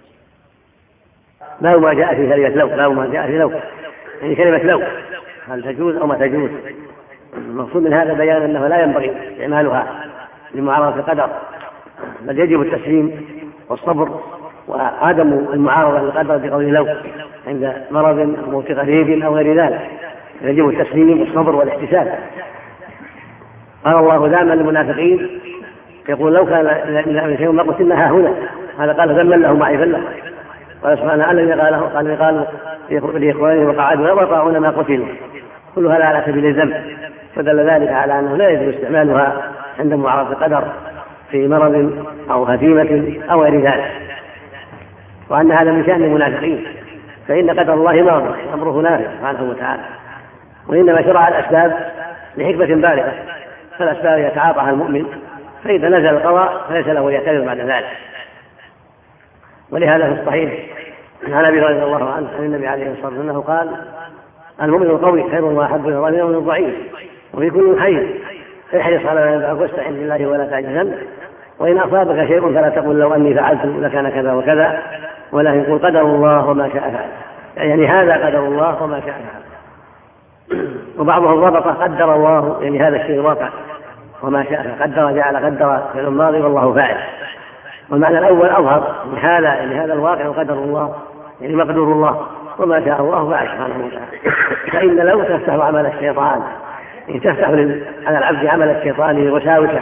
لا ما جاء في كلمة لو، لا ما جاء في لو، يعني كلمة لو هل تجوز أو ما تجوز. المقصود من هذا بيان أنه لا ينبغي استعمالها لمعارضة القدر، بل يجب التسليم والصبر وعدم المعارضة للقدر بقول لو عند مرض أو موت قريب أو غير ذلك، يجب التسليم والصبر والاحتساب. قال الله دائما للمنافقين يقول لو كان من شيء ما قتلنا هنا، هذا قال ذما له معيبا له. قال سبحانه الذي قالوا لإخوانهم وقعدوا لو أطاعونا ما قتلوا، كلها لا على سبيل الذنب، فدل ذلك على أنه لا يجب استعمالها عند معارضة القدر في مرض أو هزيمة أو غير ذلك، وأن هذا من شأن المنافقين، فإن قدر الله ماضي أمره نافذ سبحانه وتعالى، وإنما شرع الأسباب لحكمة بالغة، فالأسباب يتعاطاها المؤمن، فإذا نزل القضاء فليس له يعتذر بعد ذلك. ولهذا في الصحيح عن أبي هريرة رضي الله عنه عن النبي عليه الصلاة والسلام أنه قال المؤمن القوي خير وأحب إلى الله من المؤمن الضعيف، وفي كل حي احرص على ما ينفعك واستعن بالله ولا تعجزن، وإن أصابك شيء فلا تقل لو أني فعلت لكان كذا وكذا، ولكن قل قدر الله وما شاء فعل، يعني هذا قدر الله وما شاء فعل. وبعضهم ربط قدر الله يعني هذا الشيء واقع وما شاء قدر جعل قدر في الماضي والله فاعل، والمعنى الأول أظهر لهذا الواقع وقدر الله يعني مقدور الله وما شاء الله فعل سبحانه وتعالى. فإن لو تفتح عمل الشيطان، إن تفتح على العبد عمل الشيطان ووساوسه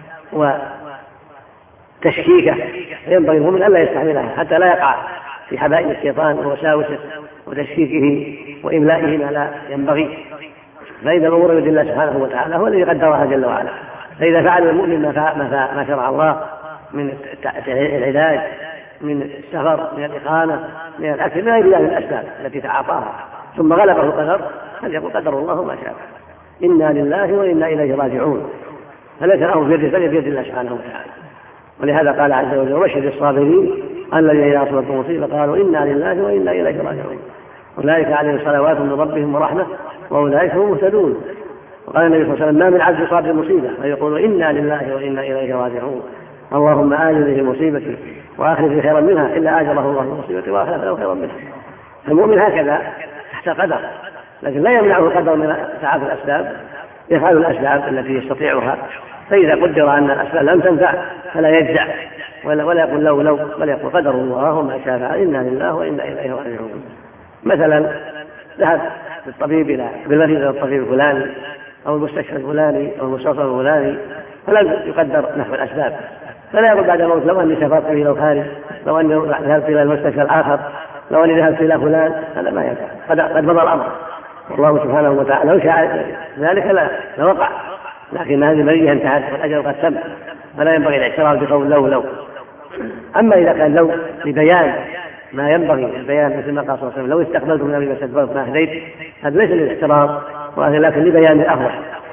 وتشكيكه، فينبغي المؤمن ألا يستحملها حتى لا يقع في حبائل الشيطان ووساوسه وتشكيكه وإملائه ما لا ينبغي. فإذا الأمور بيد الله سبحانه وتعالى هو الذي قدرها جل وعلا. فإذا فعل المؤمن ما شرع الله من العلاج، من السفر، من الإقامة، من الأكل، من غير هذه الأسباب التي تعاطاها، ثم غلبه القدر، فليقل قدر الله ما شاء. إنا لله وإنا إليه راجعون. فليس له بيده بل بيد الله سبحانه وتعالى. ولهذا قال عز وجل: وبشر الصابرين الذين إذا أصابتهم مصيبة قالوا إنا لله وإنا إليه راجعون أولئك عليهم صلوات من ربهم ورحمة وأولئك هم مهتدون. وقال النبي صلى الله عليه وسلم: ما من عبد يصاب بمصيبة فيقول إنا لله وإنا إليه راجعون اللهم آجل به مصيبتي وآخلف لي خيرا منها إلا آجله الله بمصيبتي وآخلف له خيرا منها. المؤمن هكذا تحت قدر، لكن لا يمنعه القدر من تعافي الأسباب، يفعل الأسباب التي يستطيعها. فإذا قدر أن الأسباب لم تنفع فلا يجزع ولا يقول لو، بل يقول قدر الله وما شاء فعل إنا لله وإنا إليه راجعون. مثلا ذهب بالمريض إلى الطبيب الفلاني أو المستشفى الفلاني أو المستوصف الفلاني فلم يقدر نحو الأسباب، فلا يقول بعد الموت: لو أني سافرت إلى الخارج، لو أني ذهبت إلى المستشفى الآخر، لو أني ذهبت إلى فلان. هذا ما ينفع، قد مضى الأمر، والله سبحانه وتعالى لو شاء ذلك لوقع، لكن هذه المرية انتهت والأجل قد تم، فلا ينبغي الاعتراف بقول لو. أما إذا كان لو لبيان ما ينبغي البيان، مثل ما قال صلى الله عليه وسلم: لو استقبلت من أبي ما استدبرت ما أهديت، هذا ليس للاعتراض ولكن لبيان الأفضل.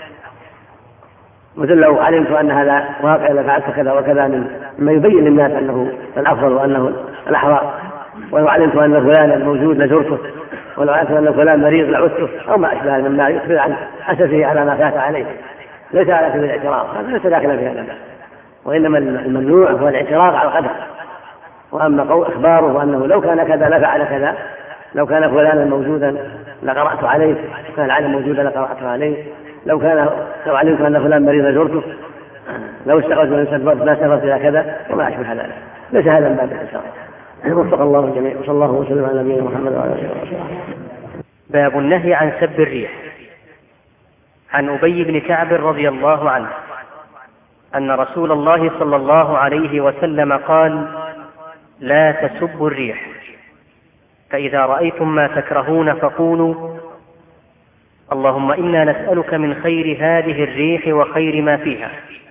مثل لو علمت أن هذا واقع لفعلت كذا وكذا، مما يبين للناس أنه الأفضل وأنه الأحرى. ولو علمت أن فلانا موجود لزرته، ولو علمت أن فلان مريض لعدته، أو ما أشبه مما يخبر عن أسفه على ما فات عليه، ليس على سبيل الاعتراض، هذا ليس داخلا في هذا. وإنما الممنوع هو الاعتراض على القدر. وأما اخباره أنه لو كان كذا لفعل كذا، لو كان فلانا موجودا لقرأت عليه، كان العالم موجودا لقرأت عليه، لو علمت أن فلان مريض زرته، لو استغرت من سبب ما سبب إلى كذا وما أشبه ذلك، ليس هذا من باب الاعتراض. وفق الله الجميع، وصلى الله وسلم على نبينا محمد وعلى آله وصحبه. باب النهي عن سب الريح. عن أبي بن كعب رضي الله عنه أن رسول الله صلى الله عليه وسلم قال: لا تسبوا الريح، فإذا رأيتم ما تكرهون فقولوا: اللهم إنا نسألك من خير هذه الريح وخير ما فيها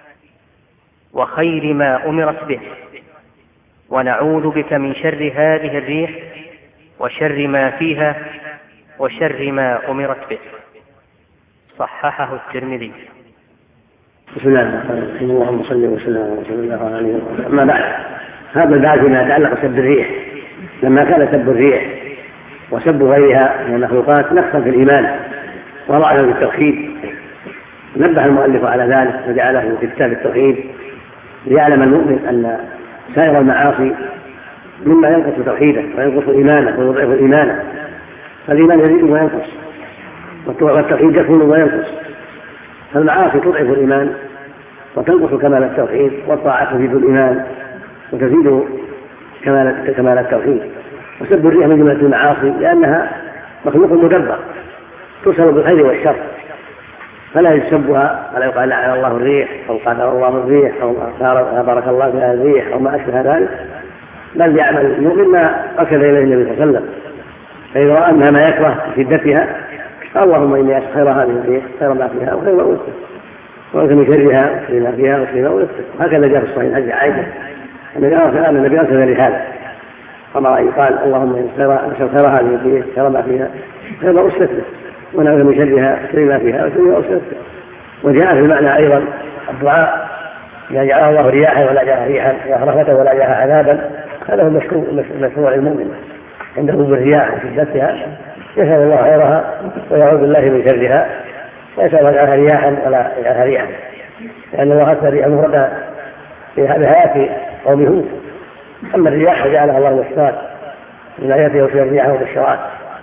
وخير ما أمرت به، ونعوذ بك من شر هذه الريح وشر ما فيها وشر ما أمرت به. صححه الترمذي. بسم الله الرحمن الرحيم. اللهم صل وسلم على رسول الله وعلى اله وصحبه. أما بعد، هذا الباب فيما يتعلق بسب الريح. لما كان سب الريح وسب غيرها من المخلوقات نقصا في الإيمان وضعنا في التوحيد، نبه المؤلف على ذلك وجعله في كتاب التوحيد ليعلم المؤمن أن سائر المعاصي مما ينقص توحيده وينقص إيمانه ويضعف إيمانه. فالإيمان يزيد وينقص، والتوحيد يكون وينقص. فالمعاصي تضعف الإيمان وتنقص كمال التوحيد، والطاعة تزيد الإيمان وتزيد كمال التوحيد. وسب الريح من جملة المعاصي لأنها مخلوق مدبر تصل بالخير والشر، فلا يسبها ولا يقال لعن الله الريح أو قدر الله الريح أو بارك الله في هذه الريح أو ما أشبه ذلك، بل يعمل المؤمن ما أرشد إليه النبي صلى الله عليه وسلم. فإذا رأى أنها ما يكره في شدتها: اللهم إني أسأل خير هذه الريح، خير ما فيها وخير ما أوتت، وأنت من شرها وخير ما فيها وخير ما أوتت. هكذا جاء في الصحيح حديث عائشة أن النبي أرشد لهذا، أمر أن يقال: اللهم أسأل خير هذه الريح، خير ما فيها خير ما أوتت، ونعوذ من شرها وشر ما فيها وشر ما أوتت. وجاء في المعنى أيضا الدعاء: إذا جعلها الله رياحا ولا جعلها ريحا، رحمة ولا جعلها عذابا. هذا هو مشروع المؤمن عنده بالرياح وشدتها، يسأل الله خيرها ويعوذ بالله من شرها، ويسأل أن يجعلها رياحا ولا يجعلها ريحا، لأن الله أكبر ريحا مفردة بحياة قوم هود. أما الرياح فجعلها الله مشتاق من آياته وفي الرياح والبشرات،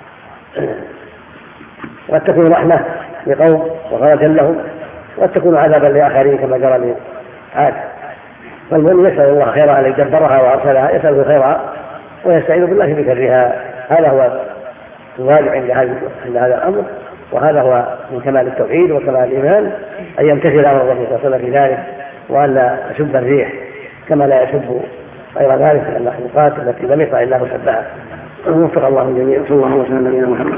وقد تكون رحمة لقوم وخرجا لهم، وقد تكون عذابا لآخرين كما جرى لعاد. فالمؤمن يسأل الله خيرها الذي دبرها وأرسلها، يسأل خيرها ويستعين بالله في ذكرها. هذا هو الواجب عند هذا الأمر، وهذا هو من كمال التوحيد وكمال الإيمان أن يمتثل أمر الرسول صلى الله عليه وسلم في ذلك، وأن لا يسب الريح كما لا يسب غير ذلك من المخلوقات التي لم يشرع الله سبها. وفق الله الجميع. صلى الله وسلم على نبينا محمد.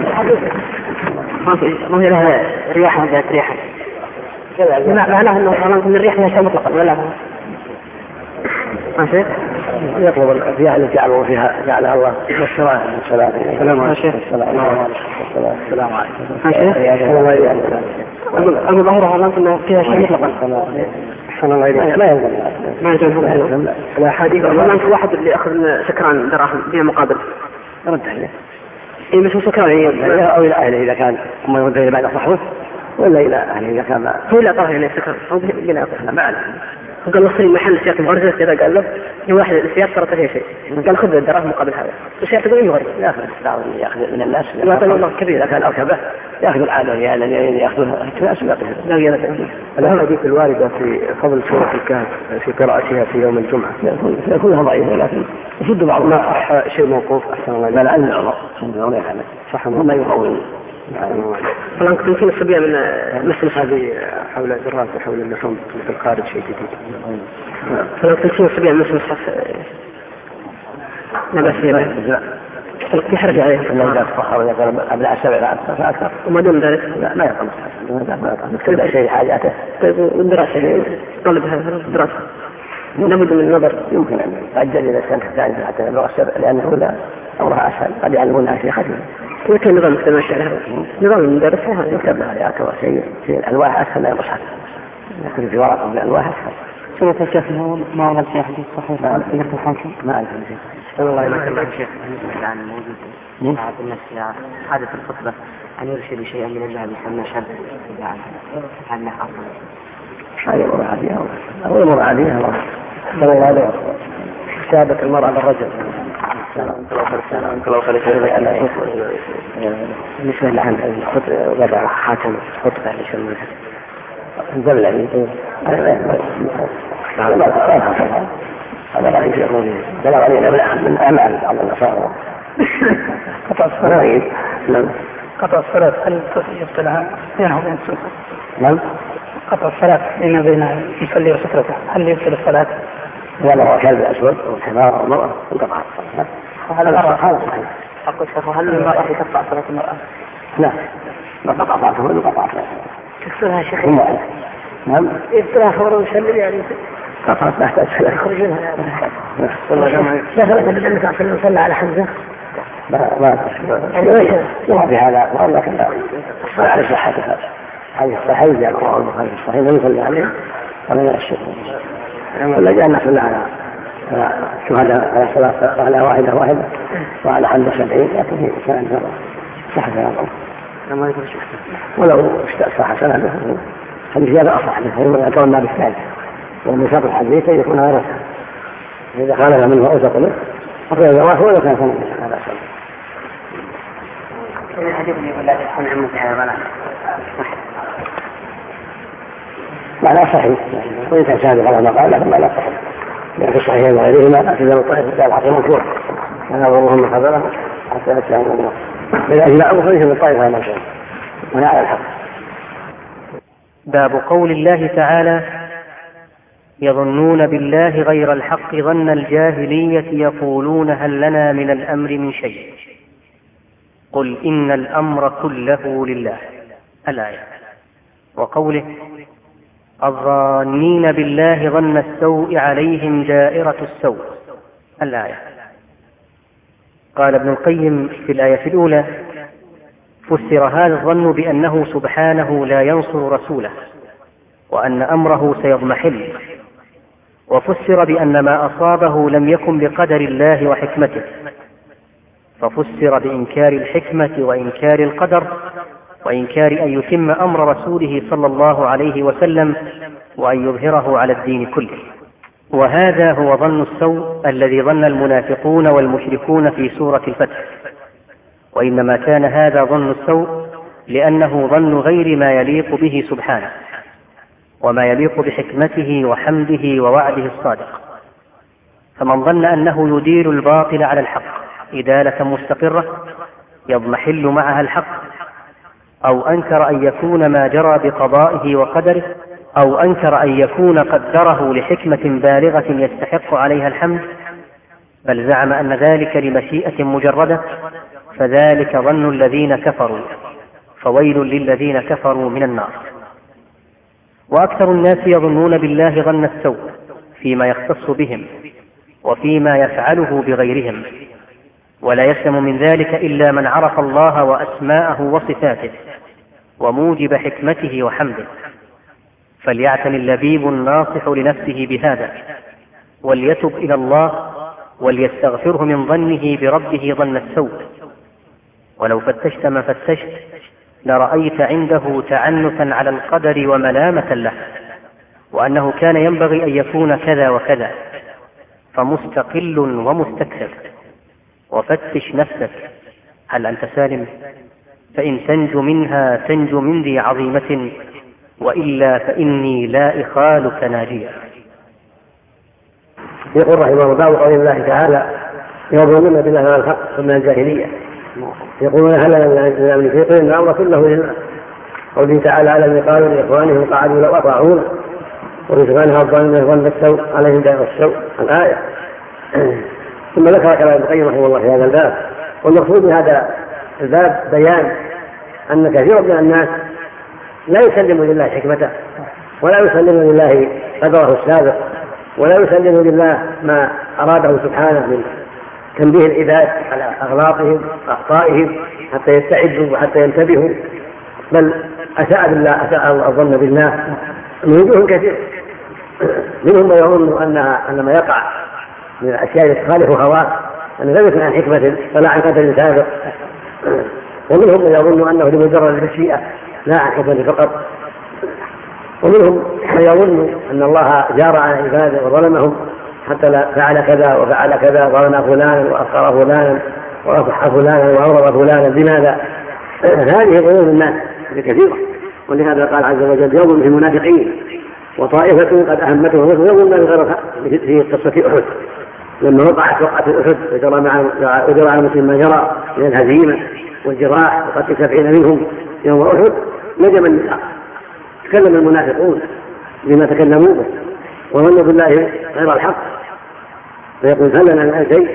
ما هي لها رياح ولا رياح؟ معناه انه من الريح فيها شيء مطلقا ولا ما شيء؟ يطلب الرياح التي جعلها الله والشرائع والسلام. السلام عليكم. السلام عليكم. أنا ظاهرها أنه فيها شيء مطلقا. ما يجوز الأحاديث. واحد اللي أخذ سكران دراهم بها مقابل رد عليه. إيه مش سكران أو إلى أهله إذا كان ثم يرد إلى بعد صحوه، ولا إلى أهله إذا كان هو لا طرح إليه سكران أو بلا أطرح. ما عليه. قال وصل محل سياق مغرزة كذا، قال له واحد السياق صارت فيه شيء، قال خذ الدراهم مقابل هذا. السياق تقول مغرز يأخذ من الناس الله كبير. إذا كان أركبه يأخذ العادة الذين يأخذونها الناس ويأخذونها. الأحاديث الواردة في فضل سورة الكهف في قراءتها في يوم الجمعة يكونها ضعيفة، لكن يشد بعضها. ما صح شيء موقوف أحسن الله. لا لعل صح ما يقوي. فلان كنت يمكن الصبيان من مثل هذه حول دراسة حول اللحوم في الخارج شيء جديد. فلان كنت يمكن الصبيان مثل مصحف نبأ فيه في حرج عليه إذا تفخر يقول أبلع 7 فأكثر وما دون ذلك ما يقوم مصحف شيء حاجاته. طيب والدراسة طلب هذا الدراسة لابد من النظر. يمكن أن يتعجل إذا كانت الثانية حتى يبلغ 7 لأنه لا أمرها أسهل، قد يعلمونها شيء خفيف. وكان نظام مثل ما شاء نظام المدرسة هذا يكتب لها يعتبر شيء في الألواح أسهل من المصحف، يكتب في ورقة من الألواح أسهل. سنة الشيخ ما ورد في حديث صحيح قدرت الحاكم ما أعرف شيء. الله يبارك فيك. عن موجود بعض الناس في حادث الخطبة أن يرشد شيئا من الذهب يسمى شاب عنه أصلا. هذه أمور عادية أو أمور عادية. صلى الله عليه وسلم شابت المرأة بالرجل. بالنسبة لعن وضع حاتم خطبة لشمالها انزل العلم هذا لا يجب يقول بلغ علينا من أعمال بعض النصارى. قطع الصلاة. قطع الصلاة هل يبطلها بينه وبين السنة؟ نعم. قطع الصلاة بين المصلي وسترته هل يبطل الصلاة؟ ولا كلب أسود أو حمار أو مرأة انقطع الصلاة. هذا صحيح. أقول شيخ هل المرأة تقطع صلاة المرأة؟ لا ما قطع صلاته ولا قطع صلاته. تكسرها شيخ. نعم. يبطلها خبر ويسلم يعني. قطعت تحت أسفل. يخرجونها يا شيخ النبي صلى على حمزة. ما في هذا والله لا على صحتها. هذه الصحيح جاء الله البخاري الصحيح لم يصلي عليه ولا الشيخ. ولا جاء نصلي على شهداء على صلاة على واحدة وعلى 75 لكن في كان صح هذا ولو صح سنده هذه زيادة أصح منه يكون النار الثالث ومن شرط الحديث يكون غير سنة إذا خالف منه أوثق له فقال جواه ولا كان سنة هذا سنة. الحديث يقول لا تكون عن الحيوانات معنى صحيح وإن كان شاهد على ما قال لكن معنى صحيح لأن في الصحيحين وغيرهما أكثر الطائف قال عقل منكور أنا اللهم خبره حتى يتشاهد منه من أجل أبو خليفة من الطائفة ما شاء وهنا على الحق. باب قول الله تعالى يظنون بالله غير الحق ظن الجاهلية يقولون هل لنا من الأمر من شيء قل إن الأمر كله لله الآية. وقوله الظانين بالله ظن السوء عليهم دائرة السوء الآية. قال ابن القيم في الآية الأولى فسر هذا الظن بأنه سبحانه لا ينصر رسوله وأن أمره سيضمحل، وفسر بأن ما أصابه لم يكن بقدر الله وحكمته، ففسر بإنكار الحكمة وإنكار القدر وإنكار أن يتم أمر رسوله صلى الله عليه وسلم وأن يظهره على الدين كله. وهذا هو ظن السوء الذي ظن المنافقون والمشركون في سورة الفتح، وإنما كان هذا ظن السوء لأنه ظن غير ما يليق به سبحانه وما يليق بحكمته وحمده ووعده الصادق. فمن ظن أنه يدير الباطل على الحق إدالة مستقرة يضمحل معها الحق، أو أنكر أن يكون ما جرى بقضائه وقدره، أو أنكر أن يكون قدره لحكمة بالغة يستحق عليها الحمد، بل زعم أن ذلك لمشيئة مجردة، فذلك ظن الذين كفروا، فويل للذين كفروا من النار. وأكثر الناس يظنون بالله ظن السوء فيما يختص بهم وفيما يفعله بغيرهم، ولا يسلم من ذلك إلا من عرف الله وأسماءه وصفاته وموجب حكمته وحمده. فليعتني اللبيب الناصح لنفسه بهذا، وليتب إلى الله وليستغفره من ظنه بربه ظن السوء. ولو فتشت ما فتشت لرأيت عنده تعنتا على القدر وملامة له، وأنه كان ينبغي أن يكون كذا وكذا، فمستقل ومستكثر. وفتش نفسك هل أنت سالم؟ فإن تنج منها تنج من ذي عظيمة، وإلا فإني لا إخالك ناجيا. يقول رحمه الله باب قول الله تعالى يظنون بالله على الحق من الجاهلية، يقولون هل لنا من فيقين الأمر كله لله. قوله تعالى الذين قالوا لإخوانهم قعدوا لو أطاعونا، ورزقانها ظن السوء عليهم دائما السوء الآية. ثم ذكر كلام ابن القيم رحمه الله في هذا الباب. والمقصود بهذا الباب بيان أن كثير من الناس لا يسلم لله حكمته، ولا يسلم لله قدره السابق، ولا يسلم لله ما أراده سبحانه من تنبيه العباد على أغلاطهم وأخطائهم حتى يستعدوا وحتى ينتبهوا، بل أساء الظن بالله من وجوه كثير. منهم من يظن أن ما يقع من الأشياء التي تخالف هواه أن لم يكن عن حكمة فلا عن قدر سابق، ومنهم من يظن أنه لمجرد المشيئة لا عن حكمة فقط، ومنهم من يظن أن الله جار على عباده وظلمهم حتى لا فعل كذا وفعل كذا، ظلم فلانا وأخر فلانا وأصح فلانا وأورط فلانا. لماذا؟ هذه ظنون الناس كثيرة، ولهذا قال عز وجل يوم في المنافقين وطائفة قد أهمتهم يظن غير في قصة أحد لما وقعت وقعة أحد وجرى على المسلم ما جرى من الهزيمة والجراح وقتل 70 منهم يوم أحد. نجم النفاق، تكلم المنافقون بما تكلموا به وظنوا بالله غير الحق، فيقول هل لنا الآن شيء؟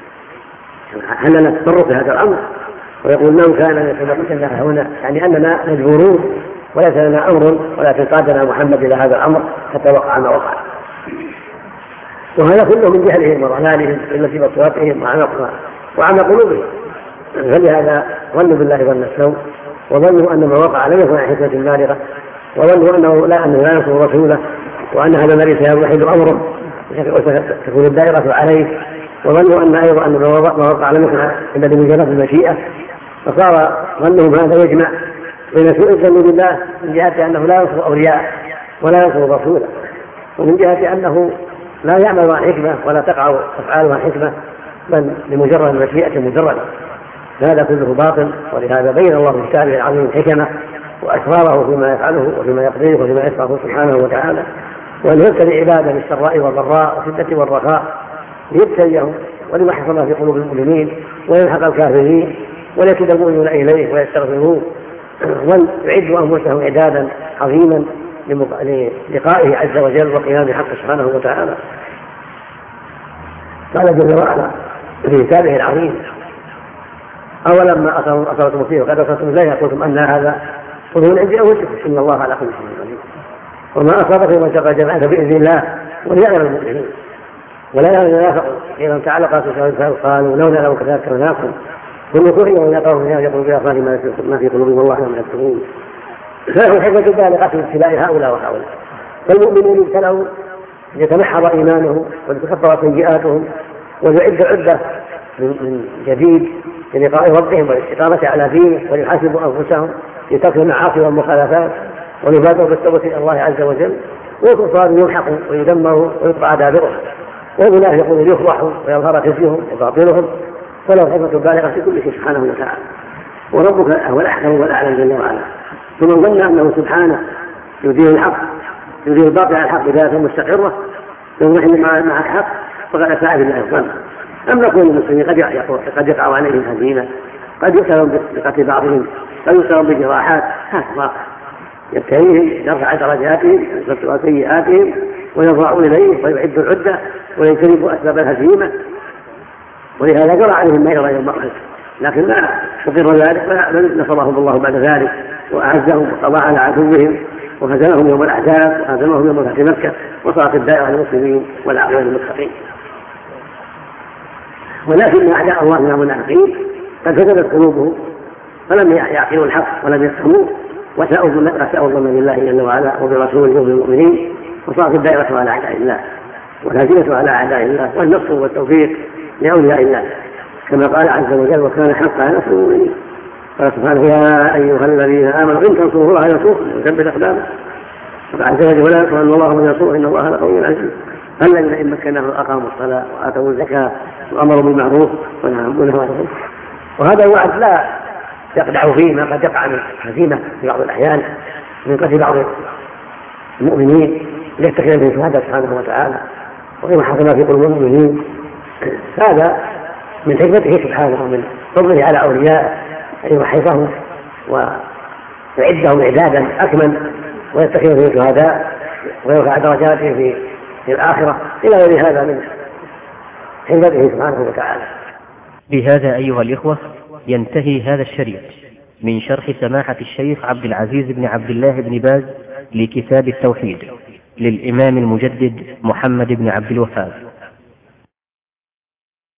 هل لنا التصرف في هذا الأمر؟ ويقول لو كان يتبقى هنا، يعني أننا مجبورون وليس لنا أمر، ولكن قادنا محمد إلى هذا الأمر حتى وقع ما وقع. وهذا كله من جهلهم وضلالهم التي بصيرتهم وعمى قلوبهم. فلهذا ظنوا بالله ظن السوء، وظنوا أن ما وقع لم يكن عن حكمة بالغة، وظنوا أنه لا ينصر رسوله، وأن هذا الذي سيوحد أمره وتكون الدائرة عليه، وظنوا أن أيضا أن ما وقع لم يكن إلا بمجرد المشيئة. فصار ظنهم هذا يجمع بين سوء الظن بالله من جهة أنه لا ينصر أولياء ولا ينصر رسوله، ومن جهة أنه لا يعمل عن حكمة ولا تقع أفعاله عن حكمة، بل لمجرد المشيئة مجرد. هذا كله باطل. ولهذا بين الله في كتابه العظيم الحكمة وأسراره فيما يفعله وفيما يقضيه وفيما يشرعه سبحانه وتعالى، وأن يبتلي عباده بالسراء والضراء والشدة والرخاء ليبتليهم وليمحص في قلوب المؤمنين ويمحق الكافرين وليكد المؤمنون إليه ويستغفروه، ويعدوا أنفسهم إعدادا عظيما للقائه عز وجل وقيام حقه سبحانه وتعالى. قال جل وعلا في كتابه العظيم أولما أصابتم مصيبة قد أصبتم إليها قلتم أن هذا قل من عند أنفسكم إن الله على كل شيء قدير وما أصابكم من شر جماعة بإذن الله وليعلم المؤمنين ولا ينافقوا حين تعلق قالوا لولا لو ذكرناكم كل كفر يقول بأفواه ما في قلوبهم والله لم يكتبون. فهو الحكمة البالغة في ابتلاء هؤلاء وهؤلاء. فالمؤمنون ابتلوا ليتمحض إيمانهم ولتكفر سيئاتهم ويعد عدة من جديد للقاء ربهم والاستقامة على دينه وليحاسبوا أنفسهم لترك المعاصي والمخالفات وليبادروا بالتوبة إلى الله عز وجل. والكفار يمحقوا ويدمروا ويقطع دابرهم، والمنافقون يفضحوا ويظهر خزيهم وباطلهم. فله الحكمة البالغة في كل شيء سبحانه وتعالى. وربك هو الأحكم والأعلم جل وعلا. ثم ظن أنه سبحانه يدير الحق يدير الباطل على الحق بداية مستقرة يضمحل مع الحق فقد أساء بالله الظن. أما كل المسلمين قد يقع عليهم هزيمة، قد يسألون بقتل بعضهم، قد يسألون بجراحات، هذا واقع يبتليهم يرفع درجاتهم ويكفر سيئاتهم ويرفعون إليه ويعد العدة ويجتنبوا أسباب الهزيمة، ولهذا جرى عليهم ما يرى يوم أحد، لكن ما تقر ذلك بل نصرهم الله بعد ذلك وأعزهم وقضى على عدوهم وهزمهم يوم الأحزاب وهزمهم يوم فتح مكة وصارت الدائرة للمسلمين والعقبة للمتقين. ولكن أعداء الله من المنافقين قد كذبت قلوبهم فلم يعقلوا الحق ولم يفهموه وساءوا الظن بالله جل وعلا وبرسوله وبالمؤمنين، وصارت الدائرة على أعداء الله والهزيمة على أعداء الله والنصر والتوفيق لأولياء الله، كما قال عز وجل وكان حقا نصر المؤمنين. قال سبحانه يا أيها الذين آمنوا إن تنصروا الله ينصركم ويثبت أقدامكم، وعز وجل ولا ينصر أن الله من ينصره إن الله لقوي عزيز. الذين إن مكناهم أقاموا الصلاة وآتوا الزكاة وأمروا بالمعروف ونهوا عن المنكر. وهذا الوعد لا يقدح فيه ما قد يقع من هزيمة في بعض الأحيان من قتل بعض المؤمنين ليتخذ به شهادة سبحانه وتعالى وغير حكم في قلوب المؤمنين. هذا من حكمته سبحانه ومن فضله على أوليائه أن يوحدهم ويعدهم إعدادا أكمل ويتخذ به شهداء ويرفع درجاته في الآخرة إلى غير هذا من حكمته سبحانه وتعالى. بهذا أيها الإخوة ينتهي هذا الشريط من شرح سماحة الشيخ عبد العزيز بن عبد الله بن باز لكتاب التوحيد للإمام المجدد محمد بن عبد الوهاب.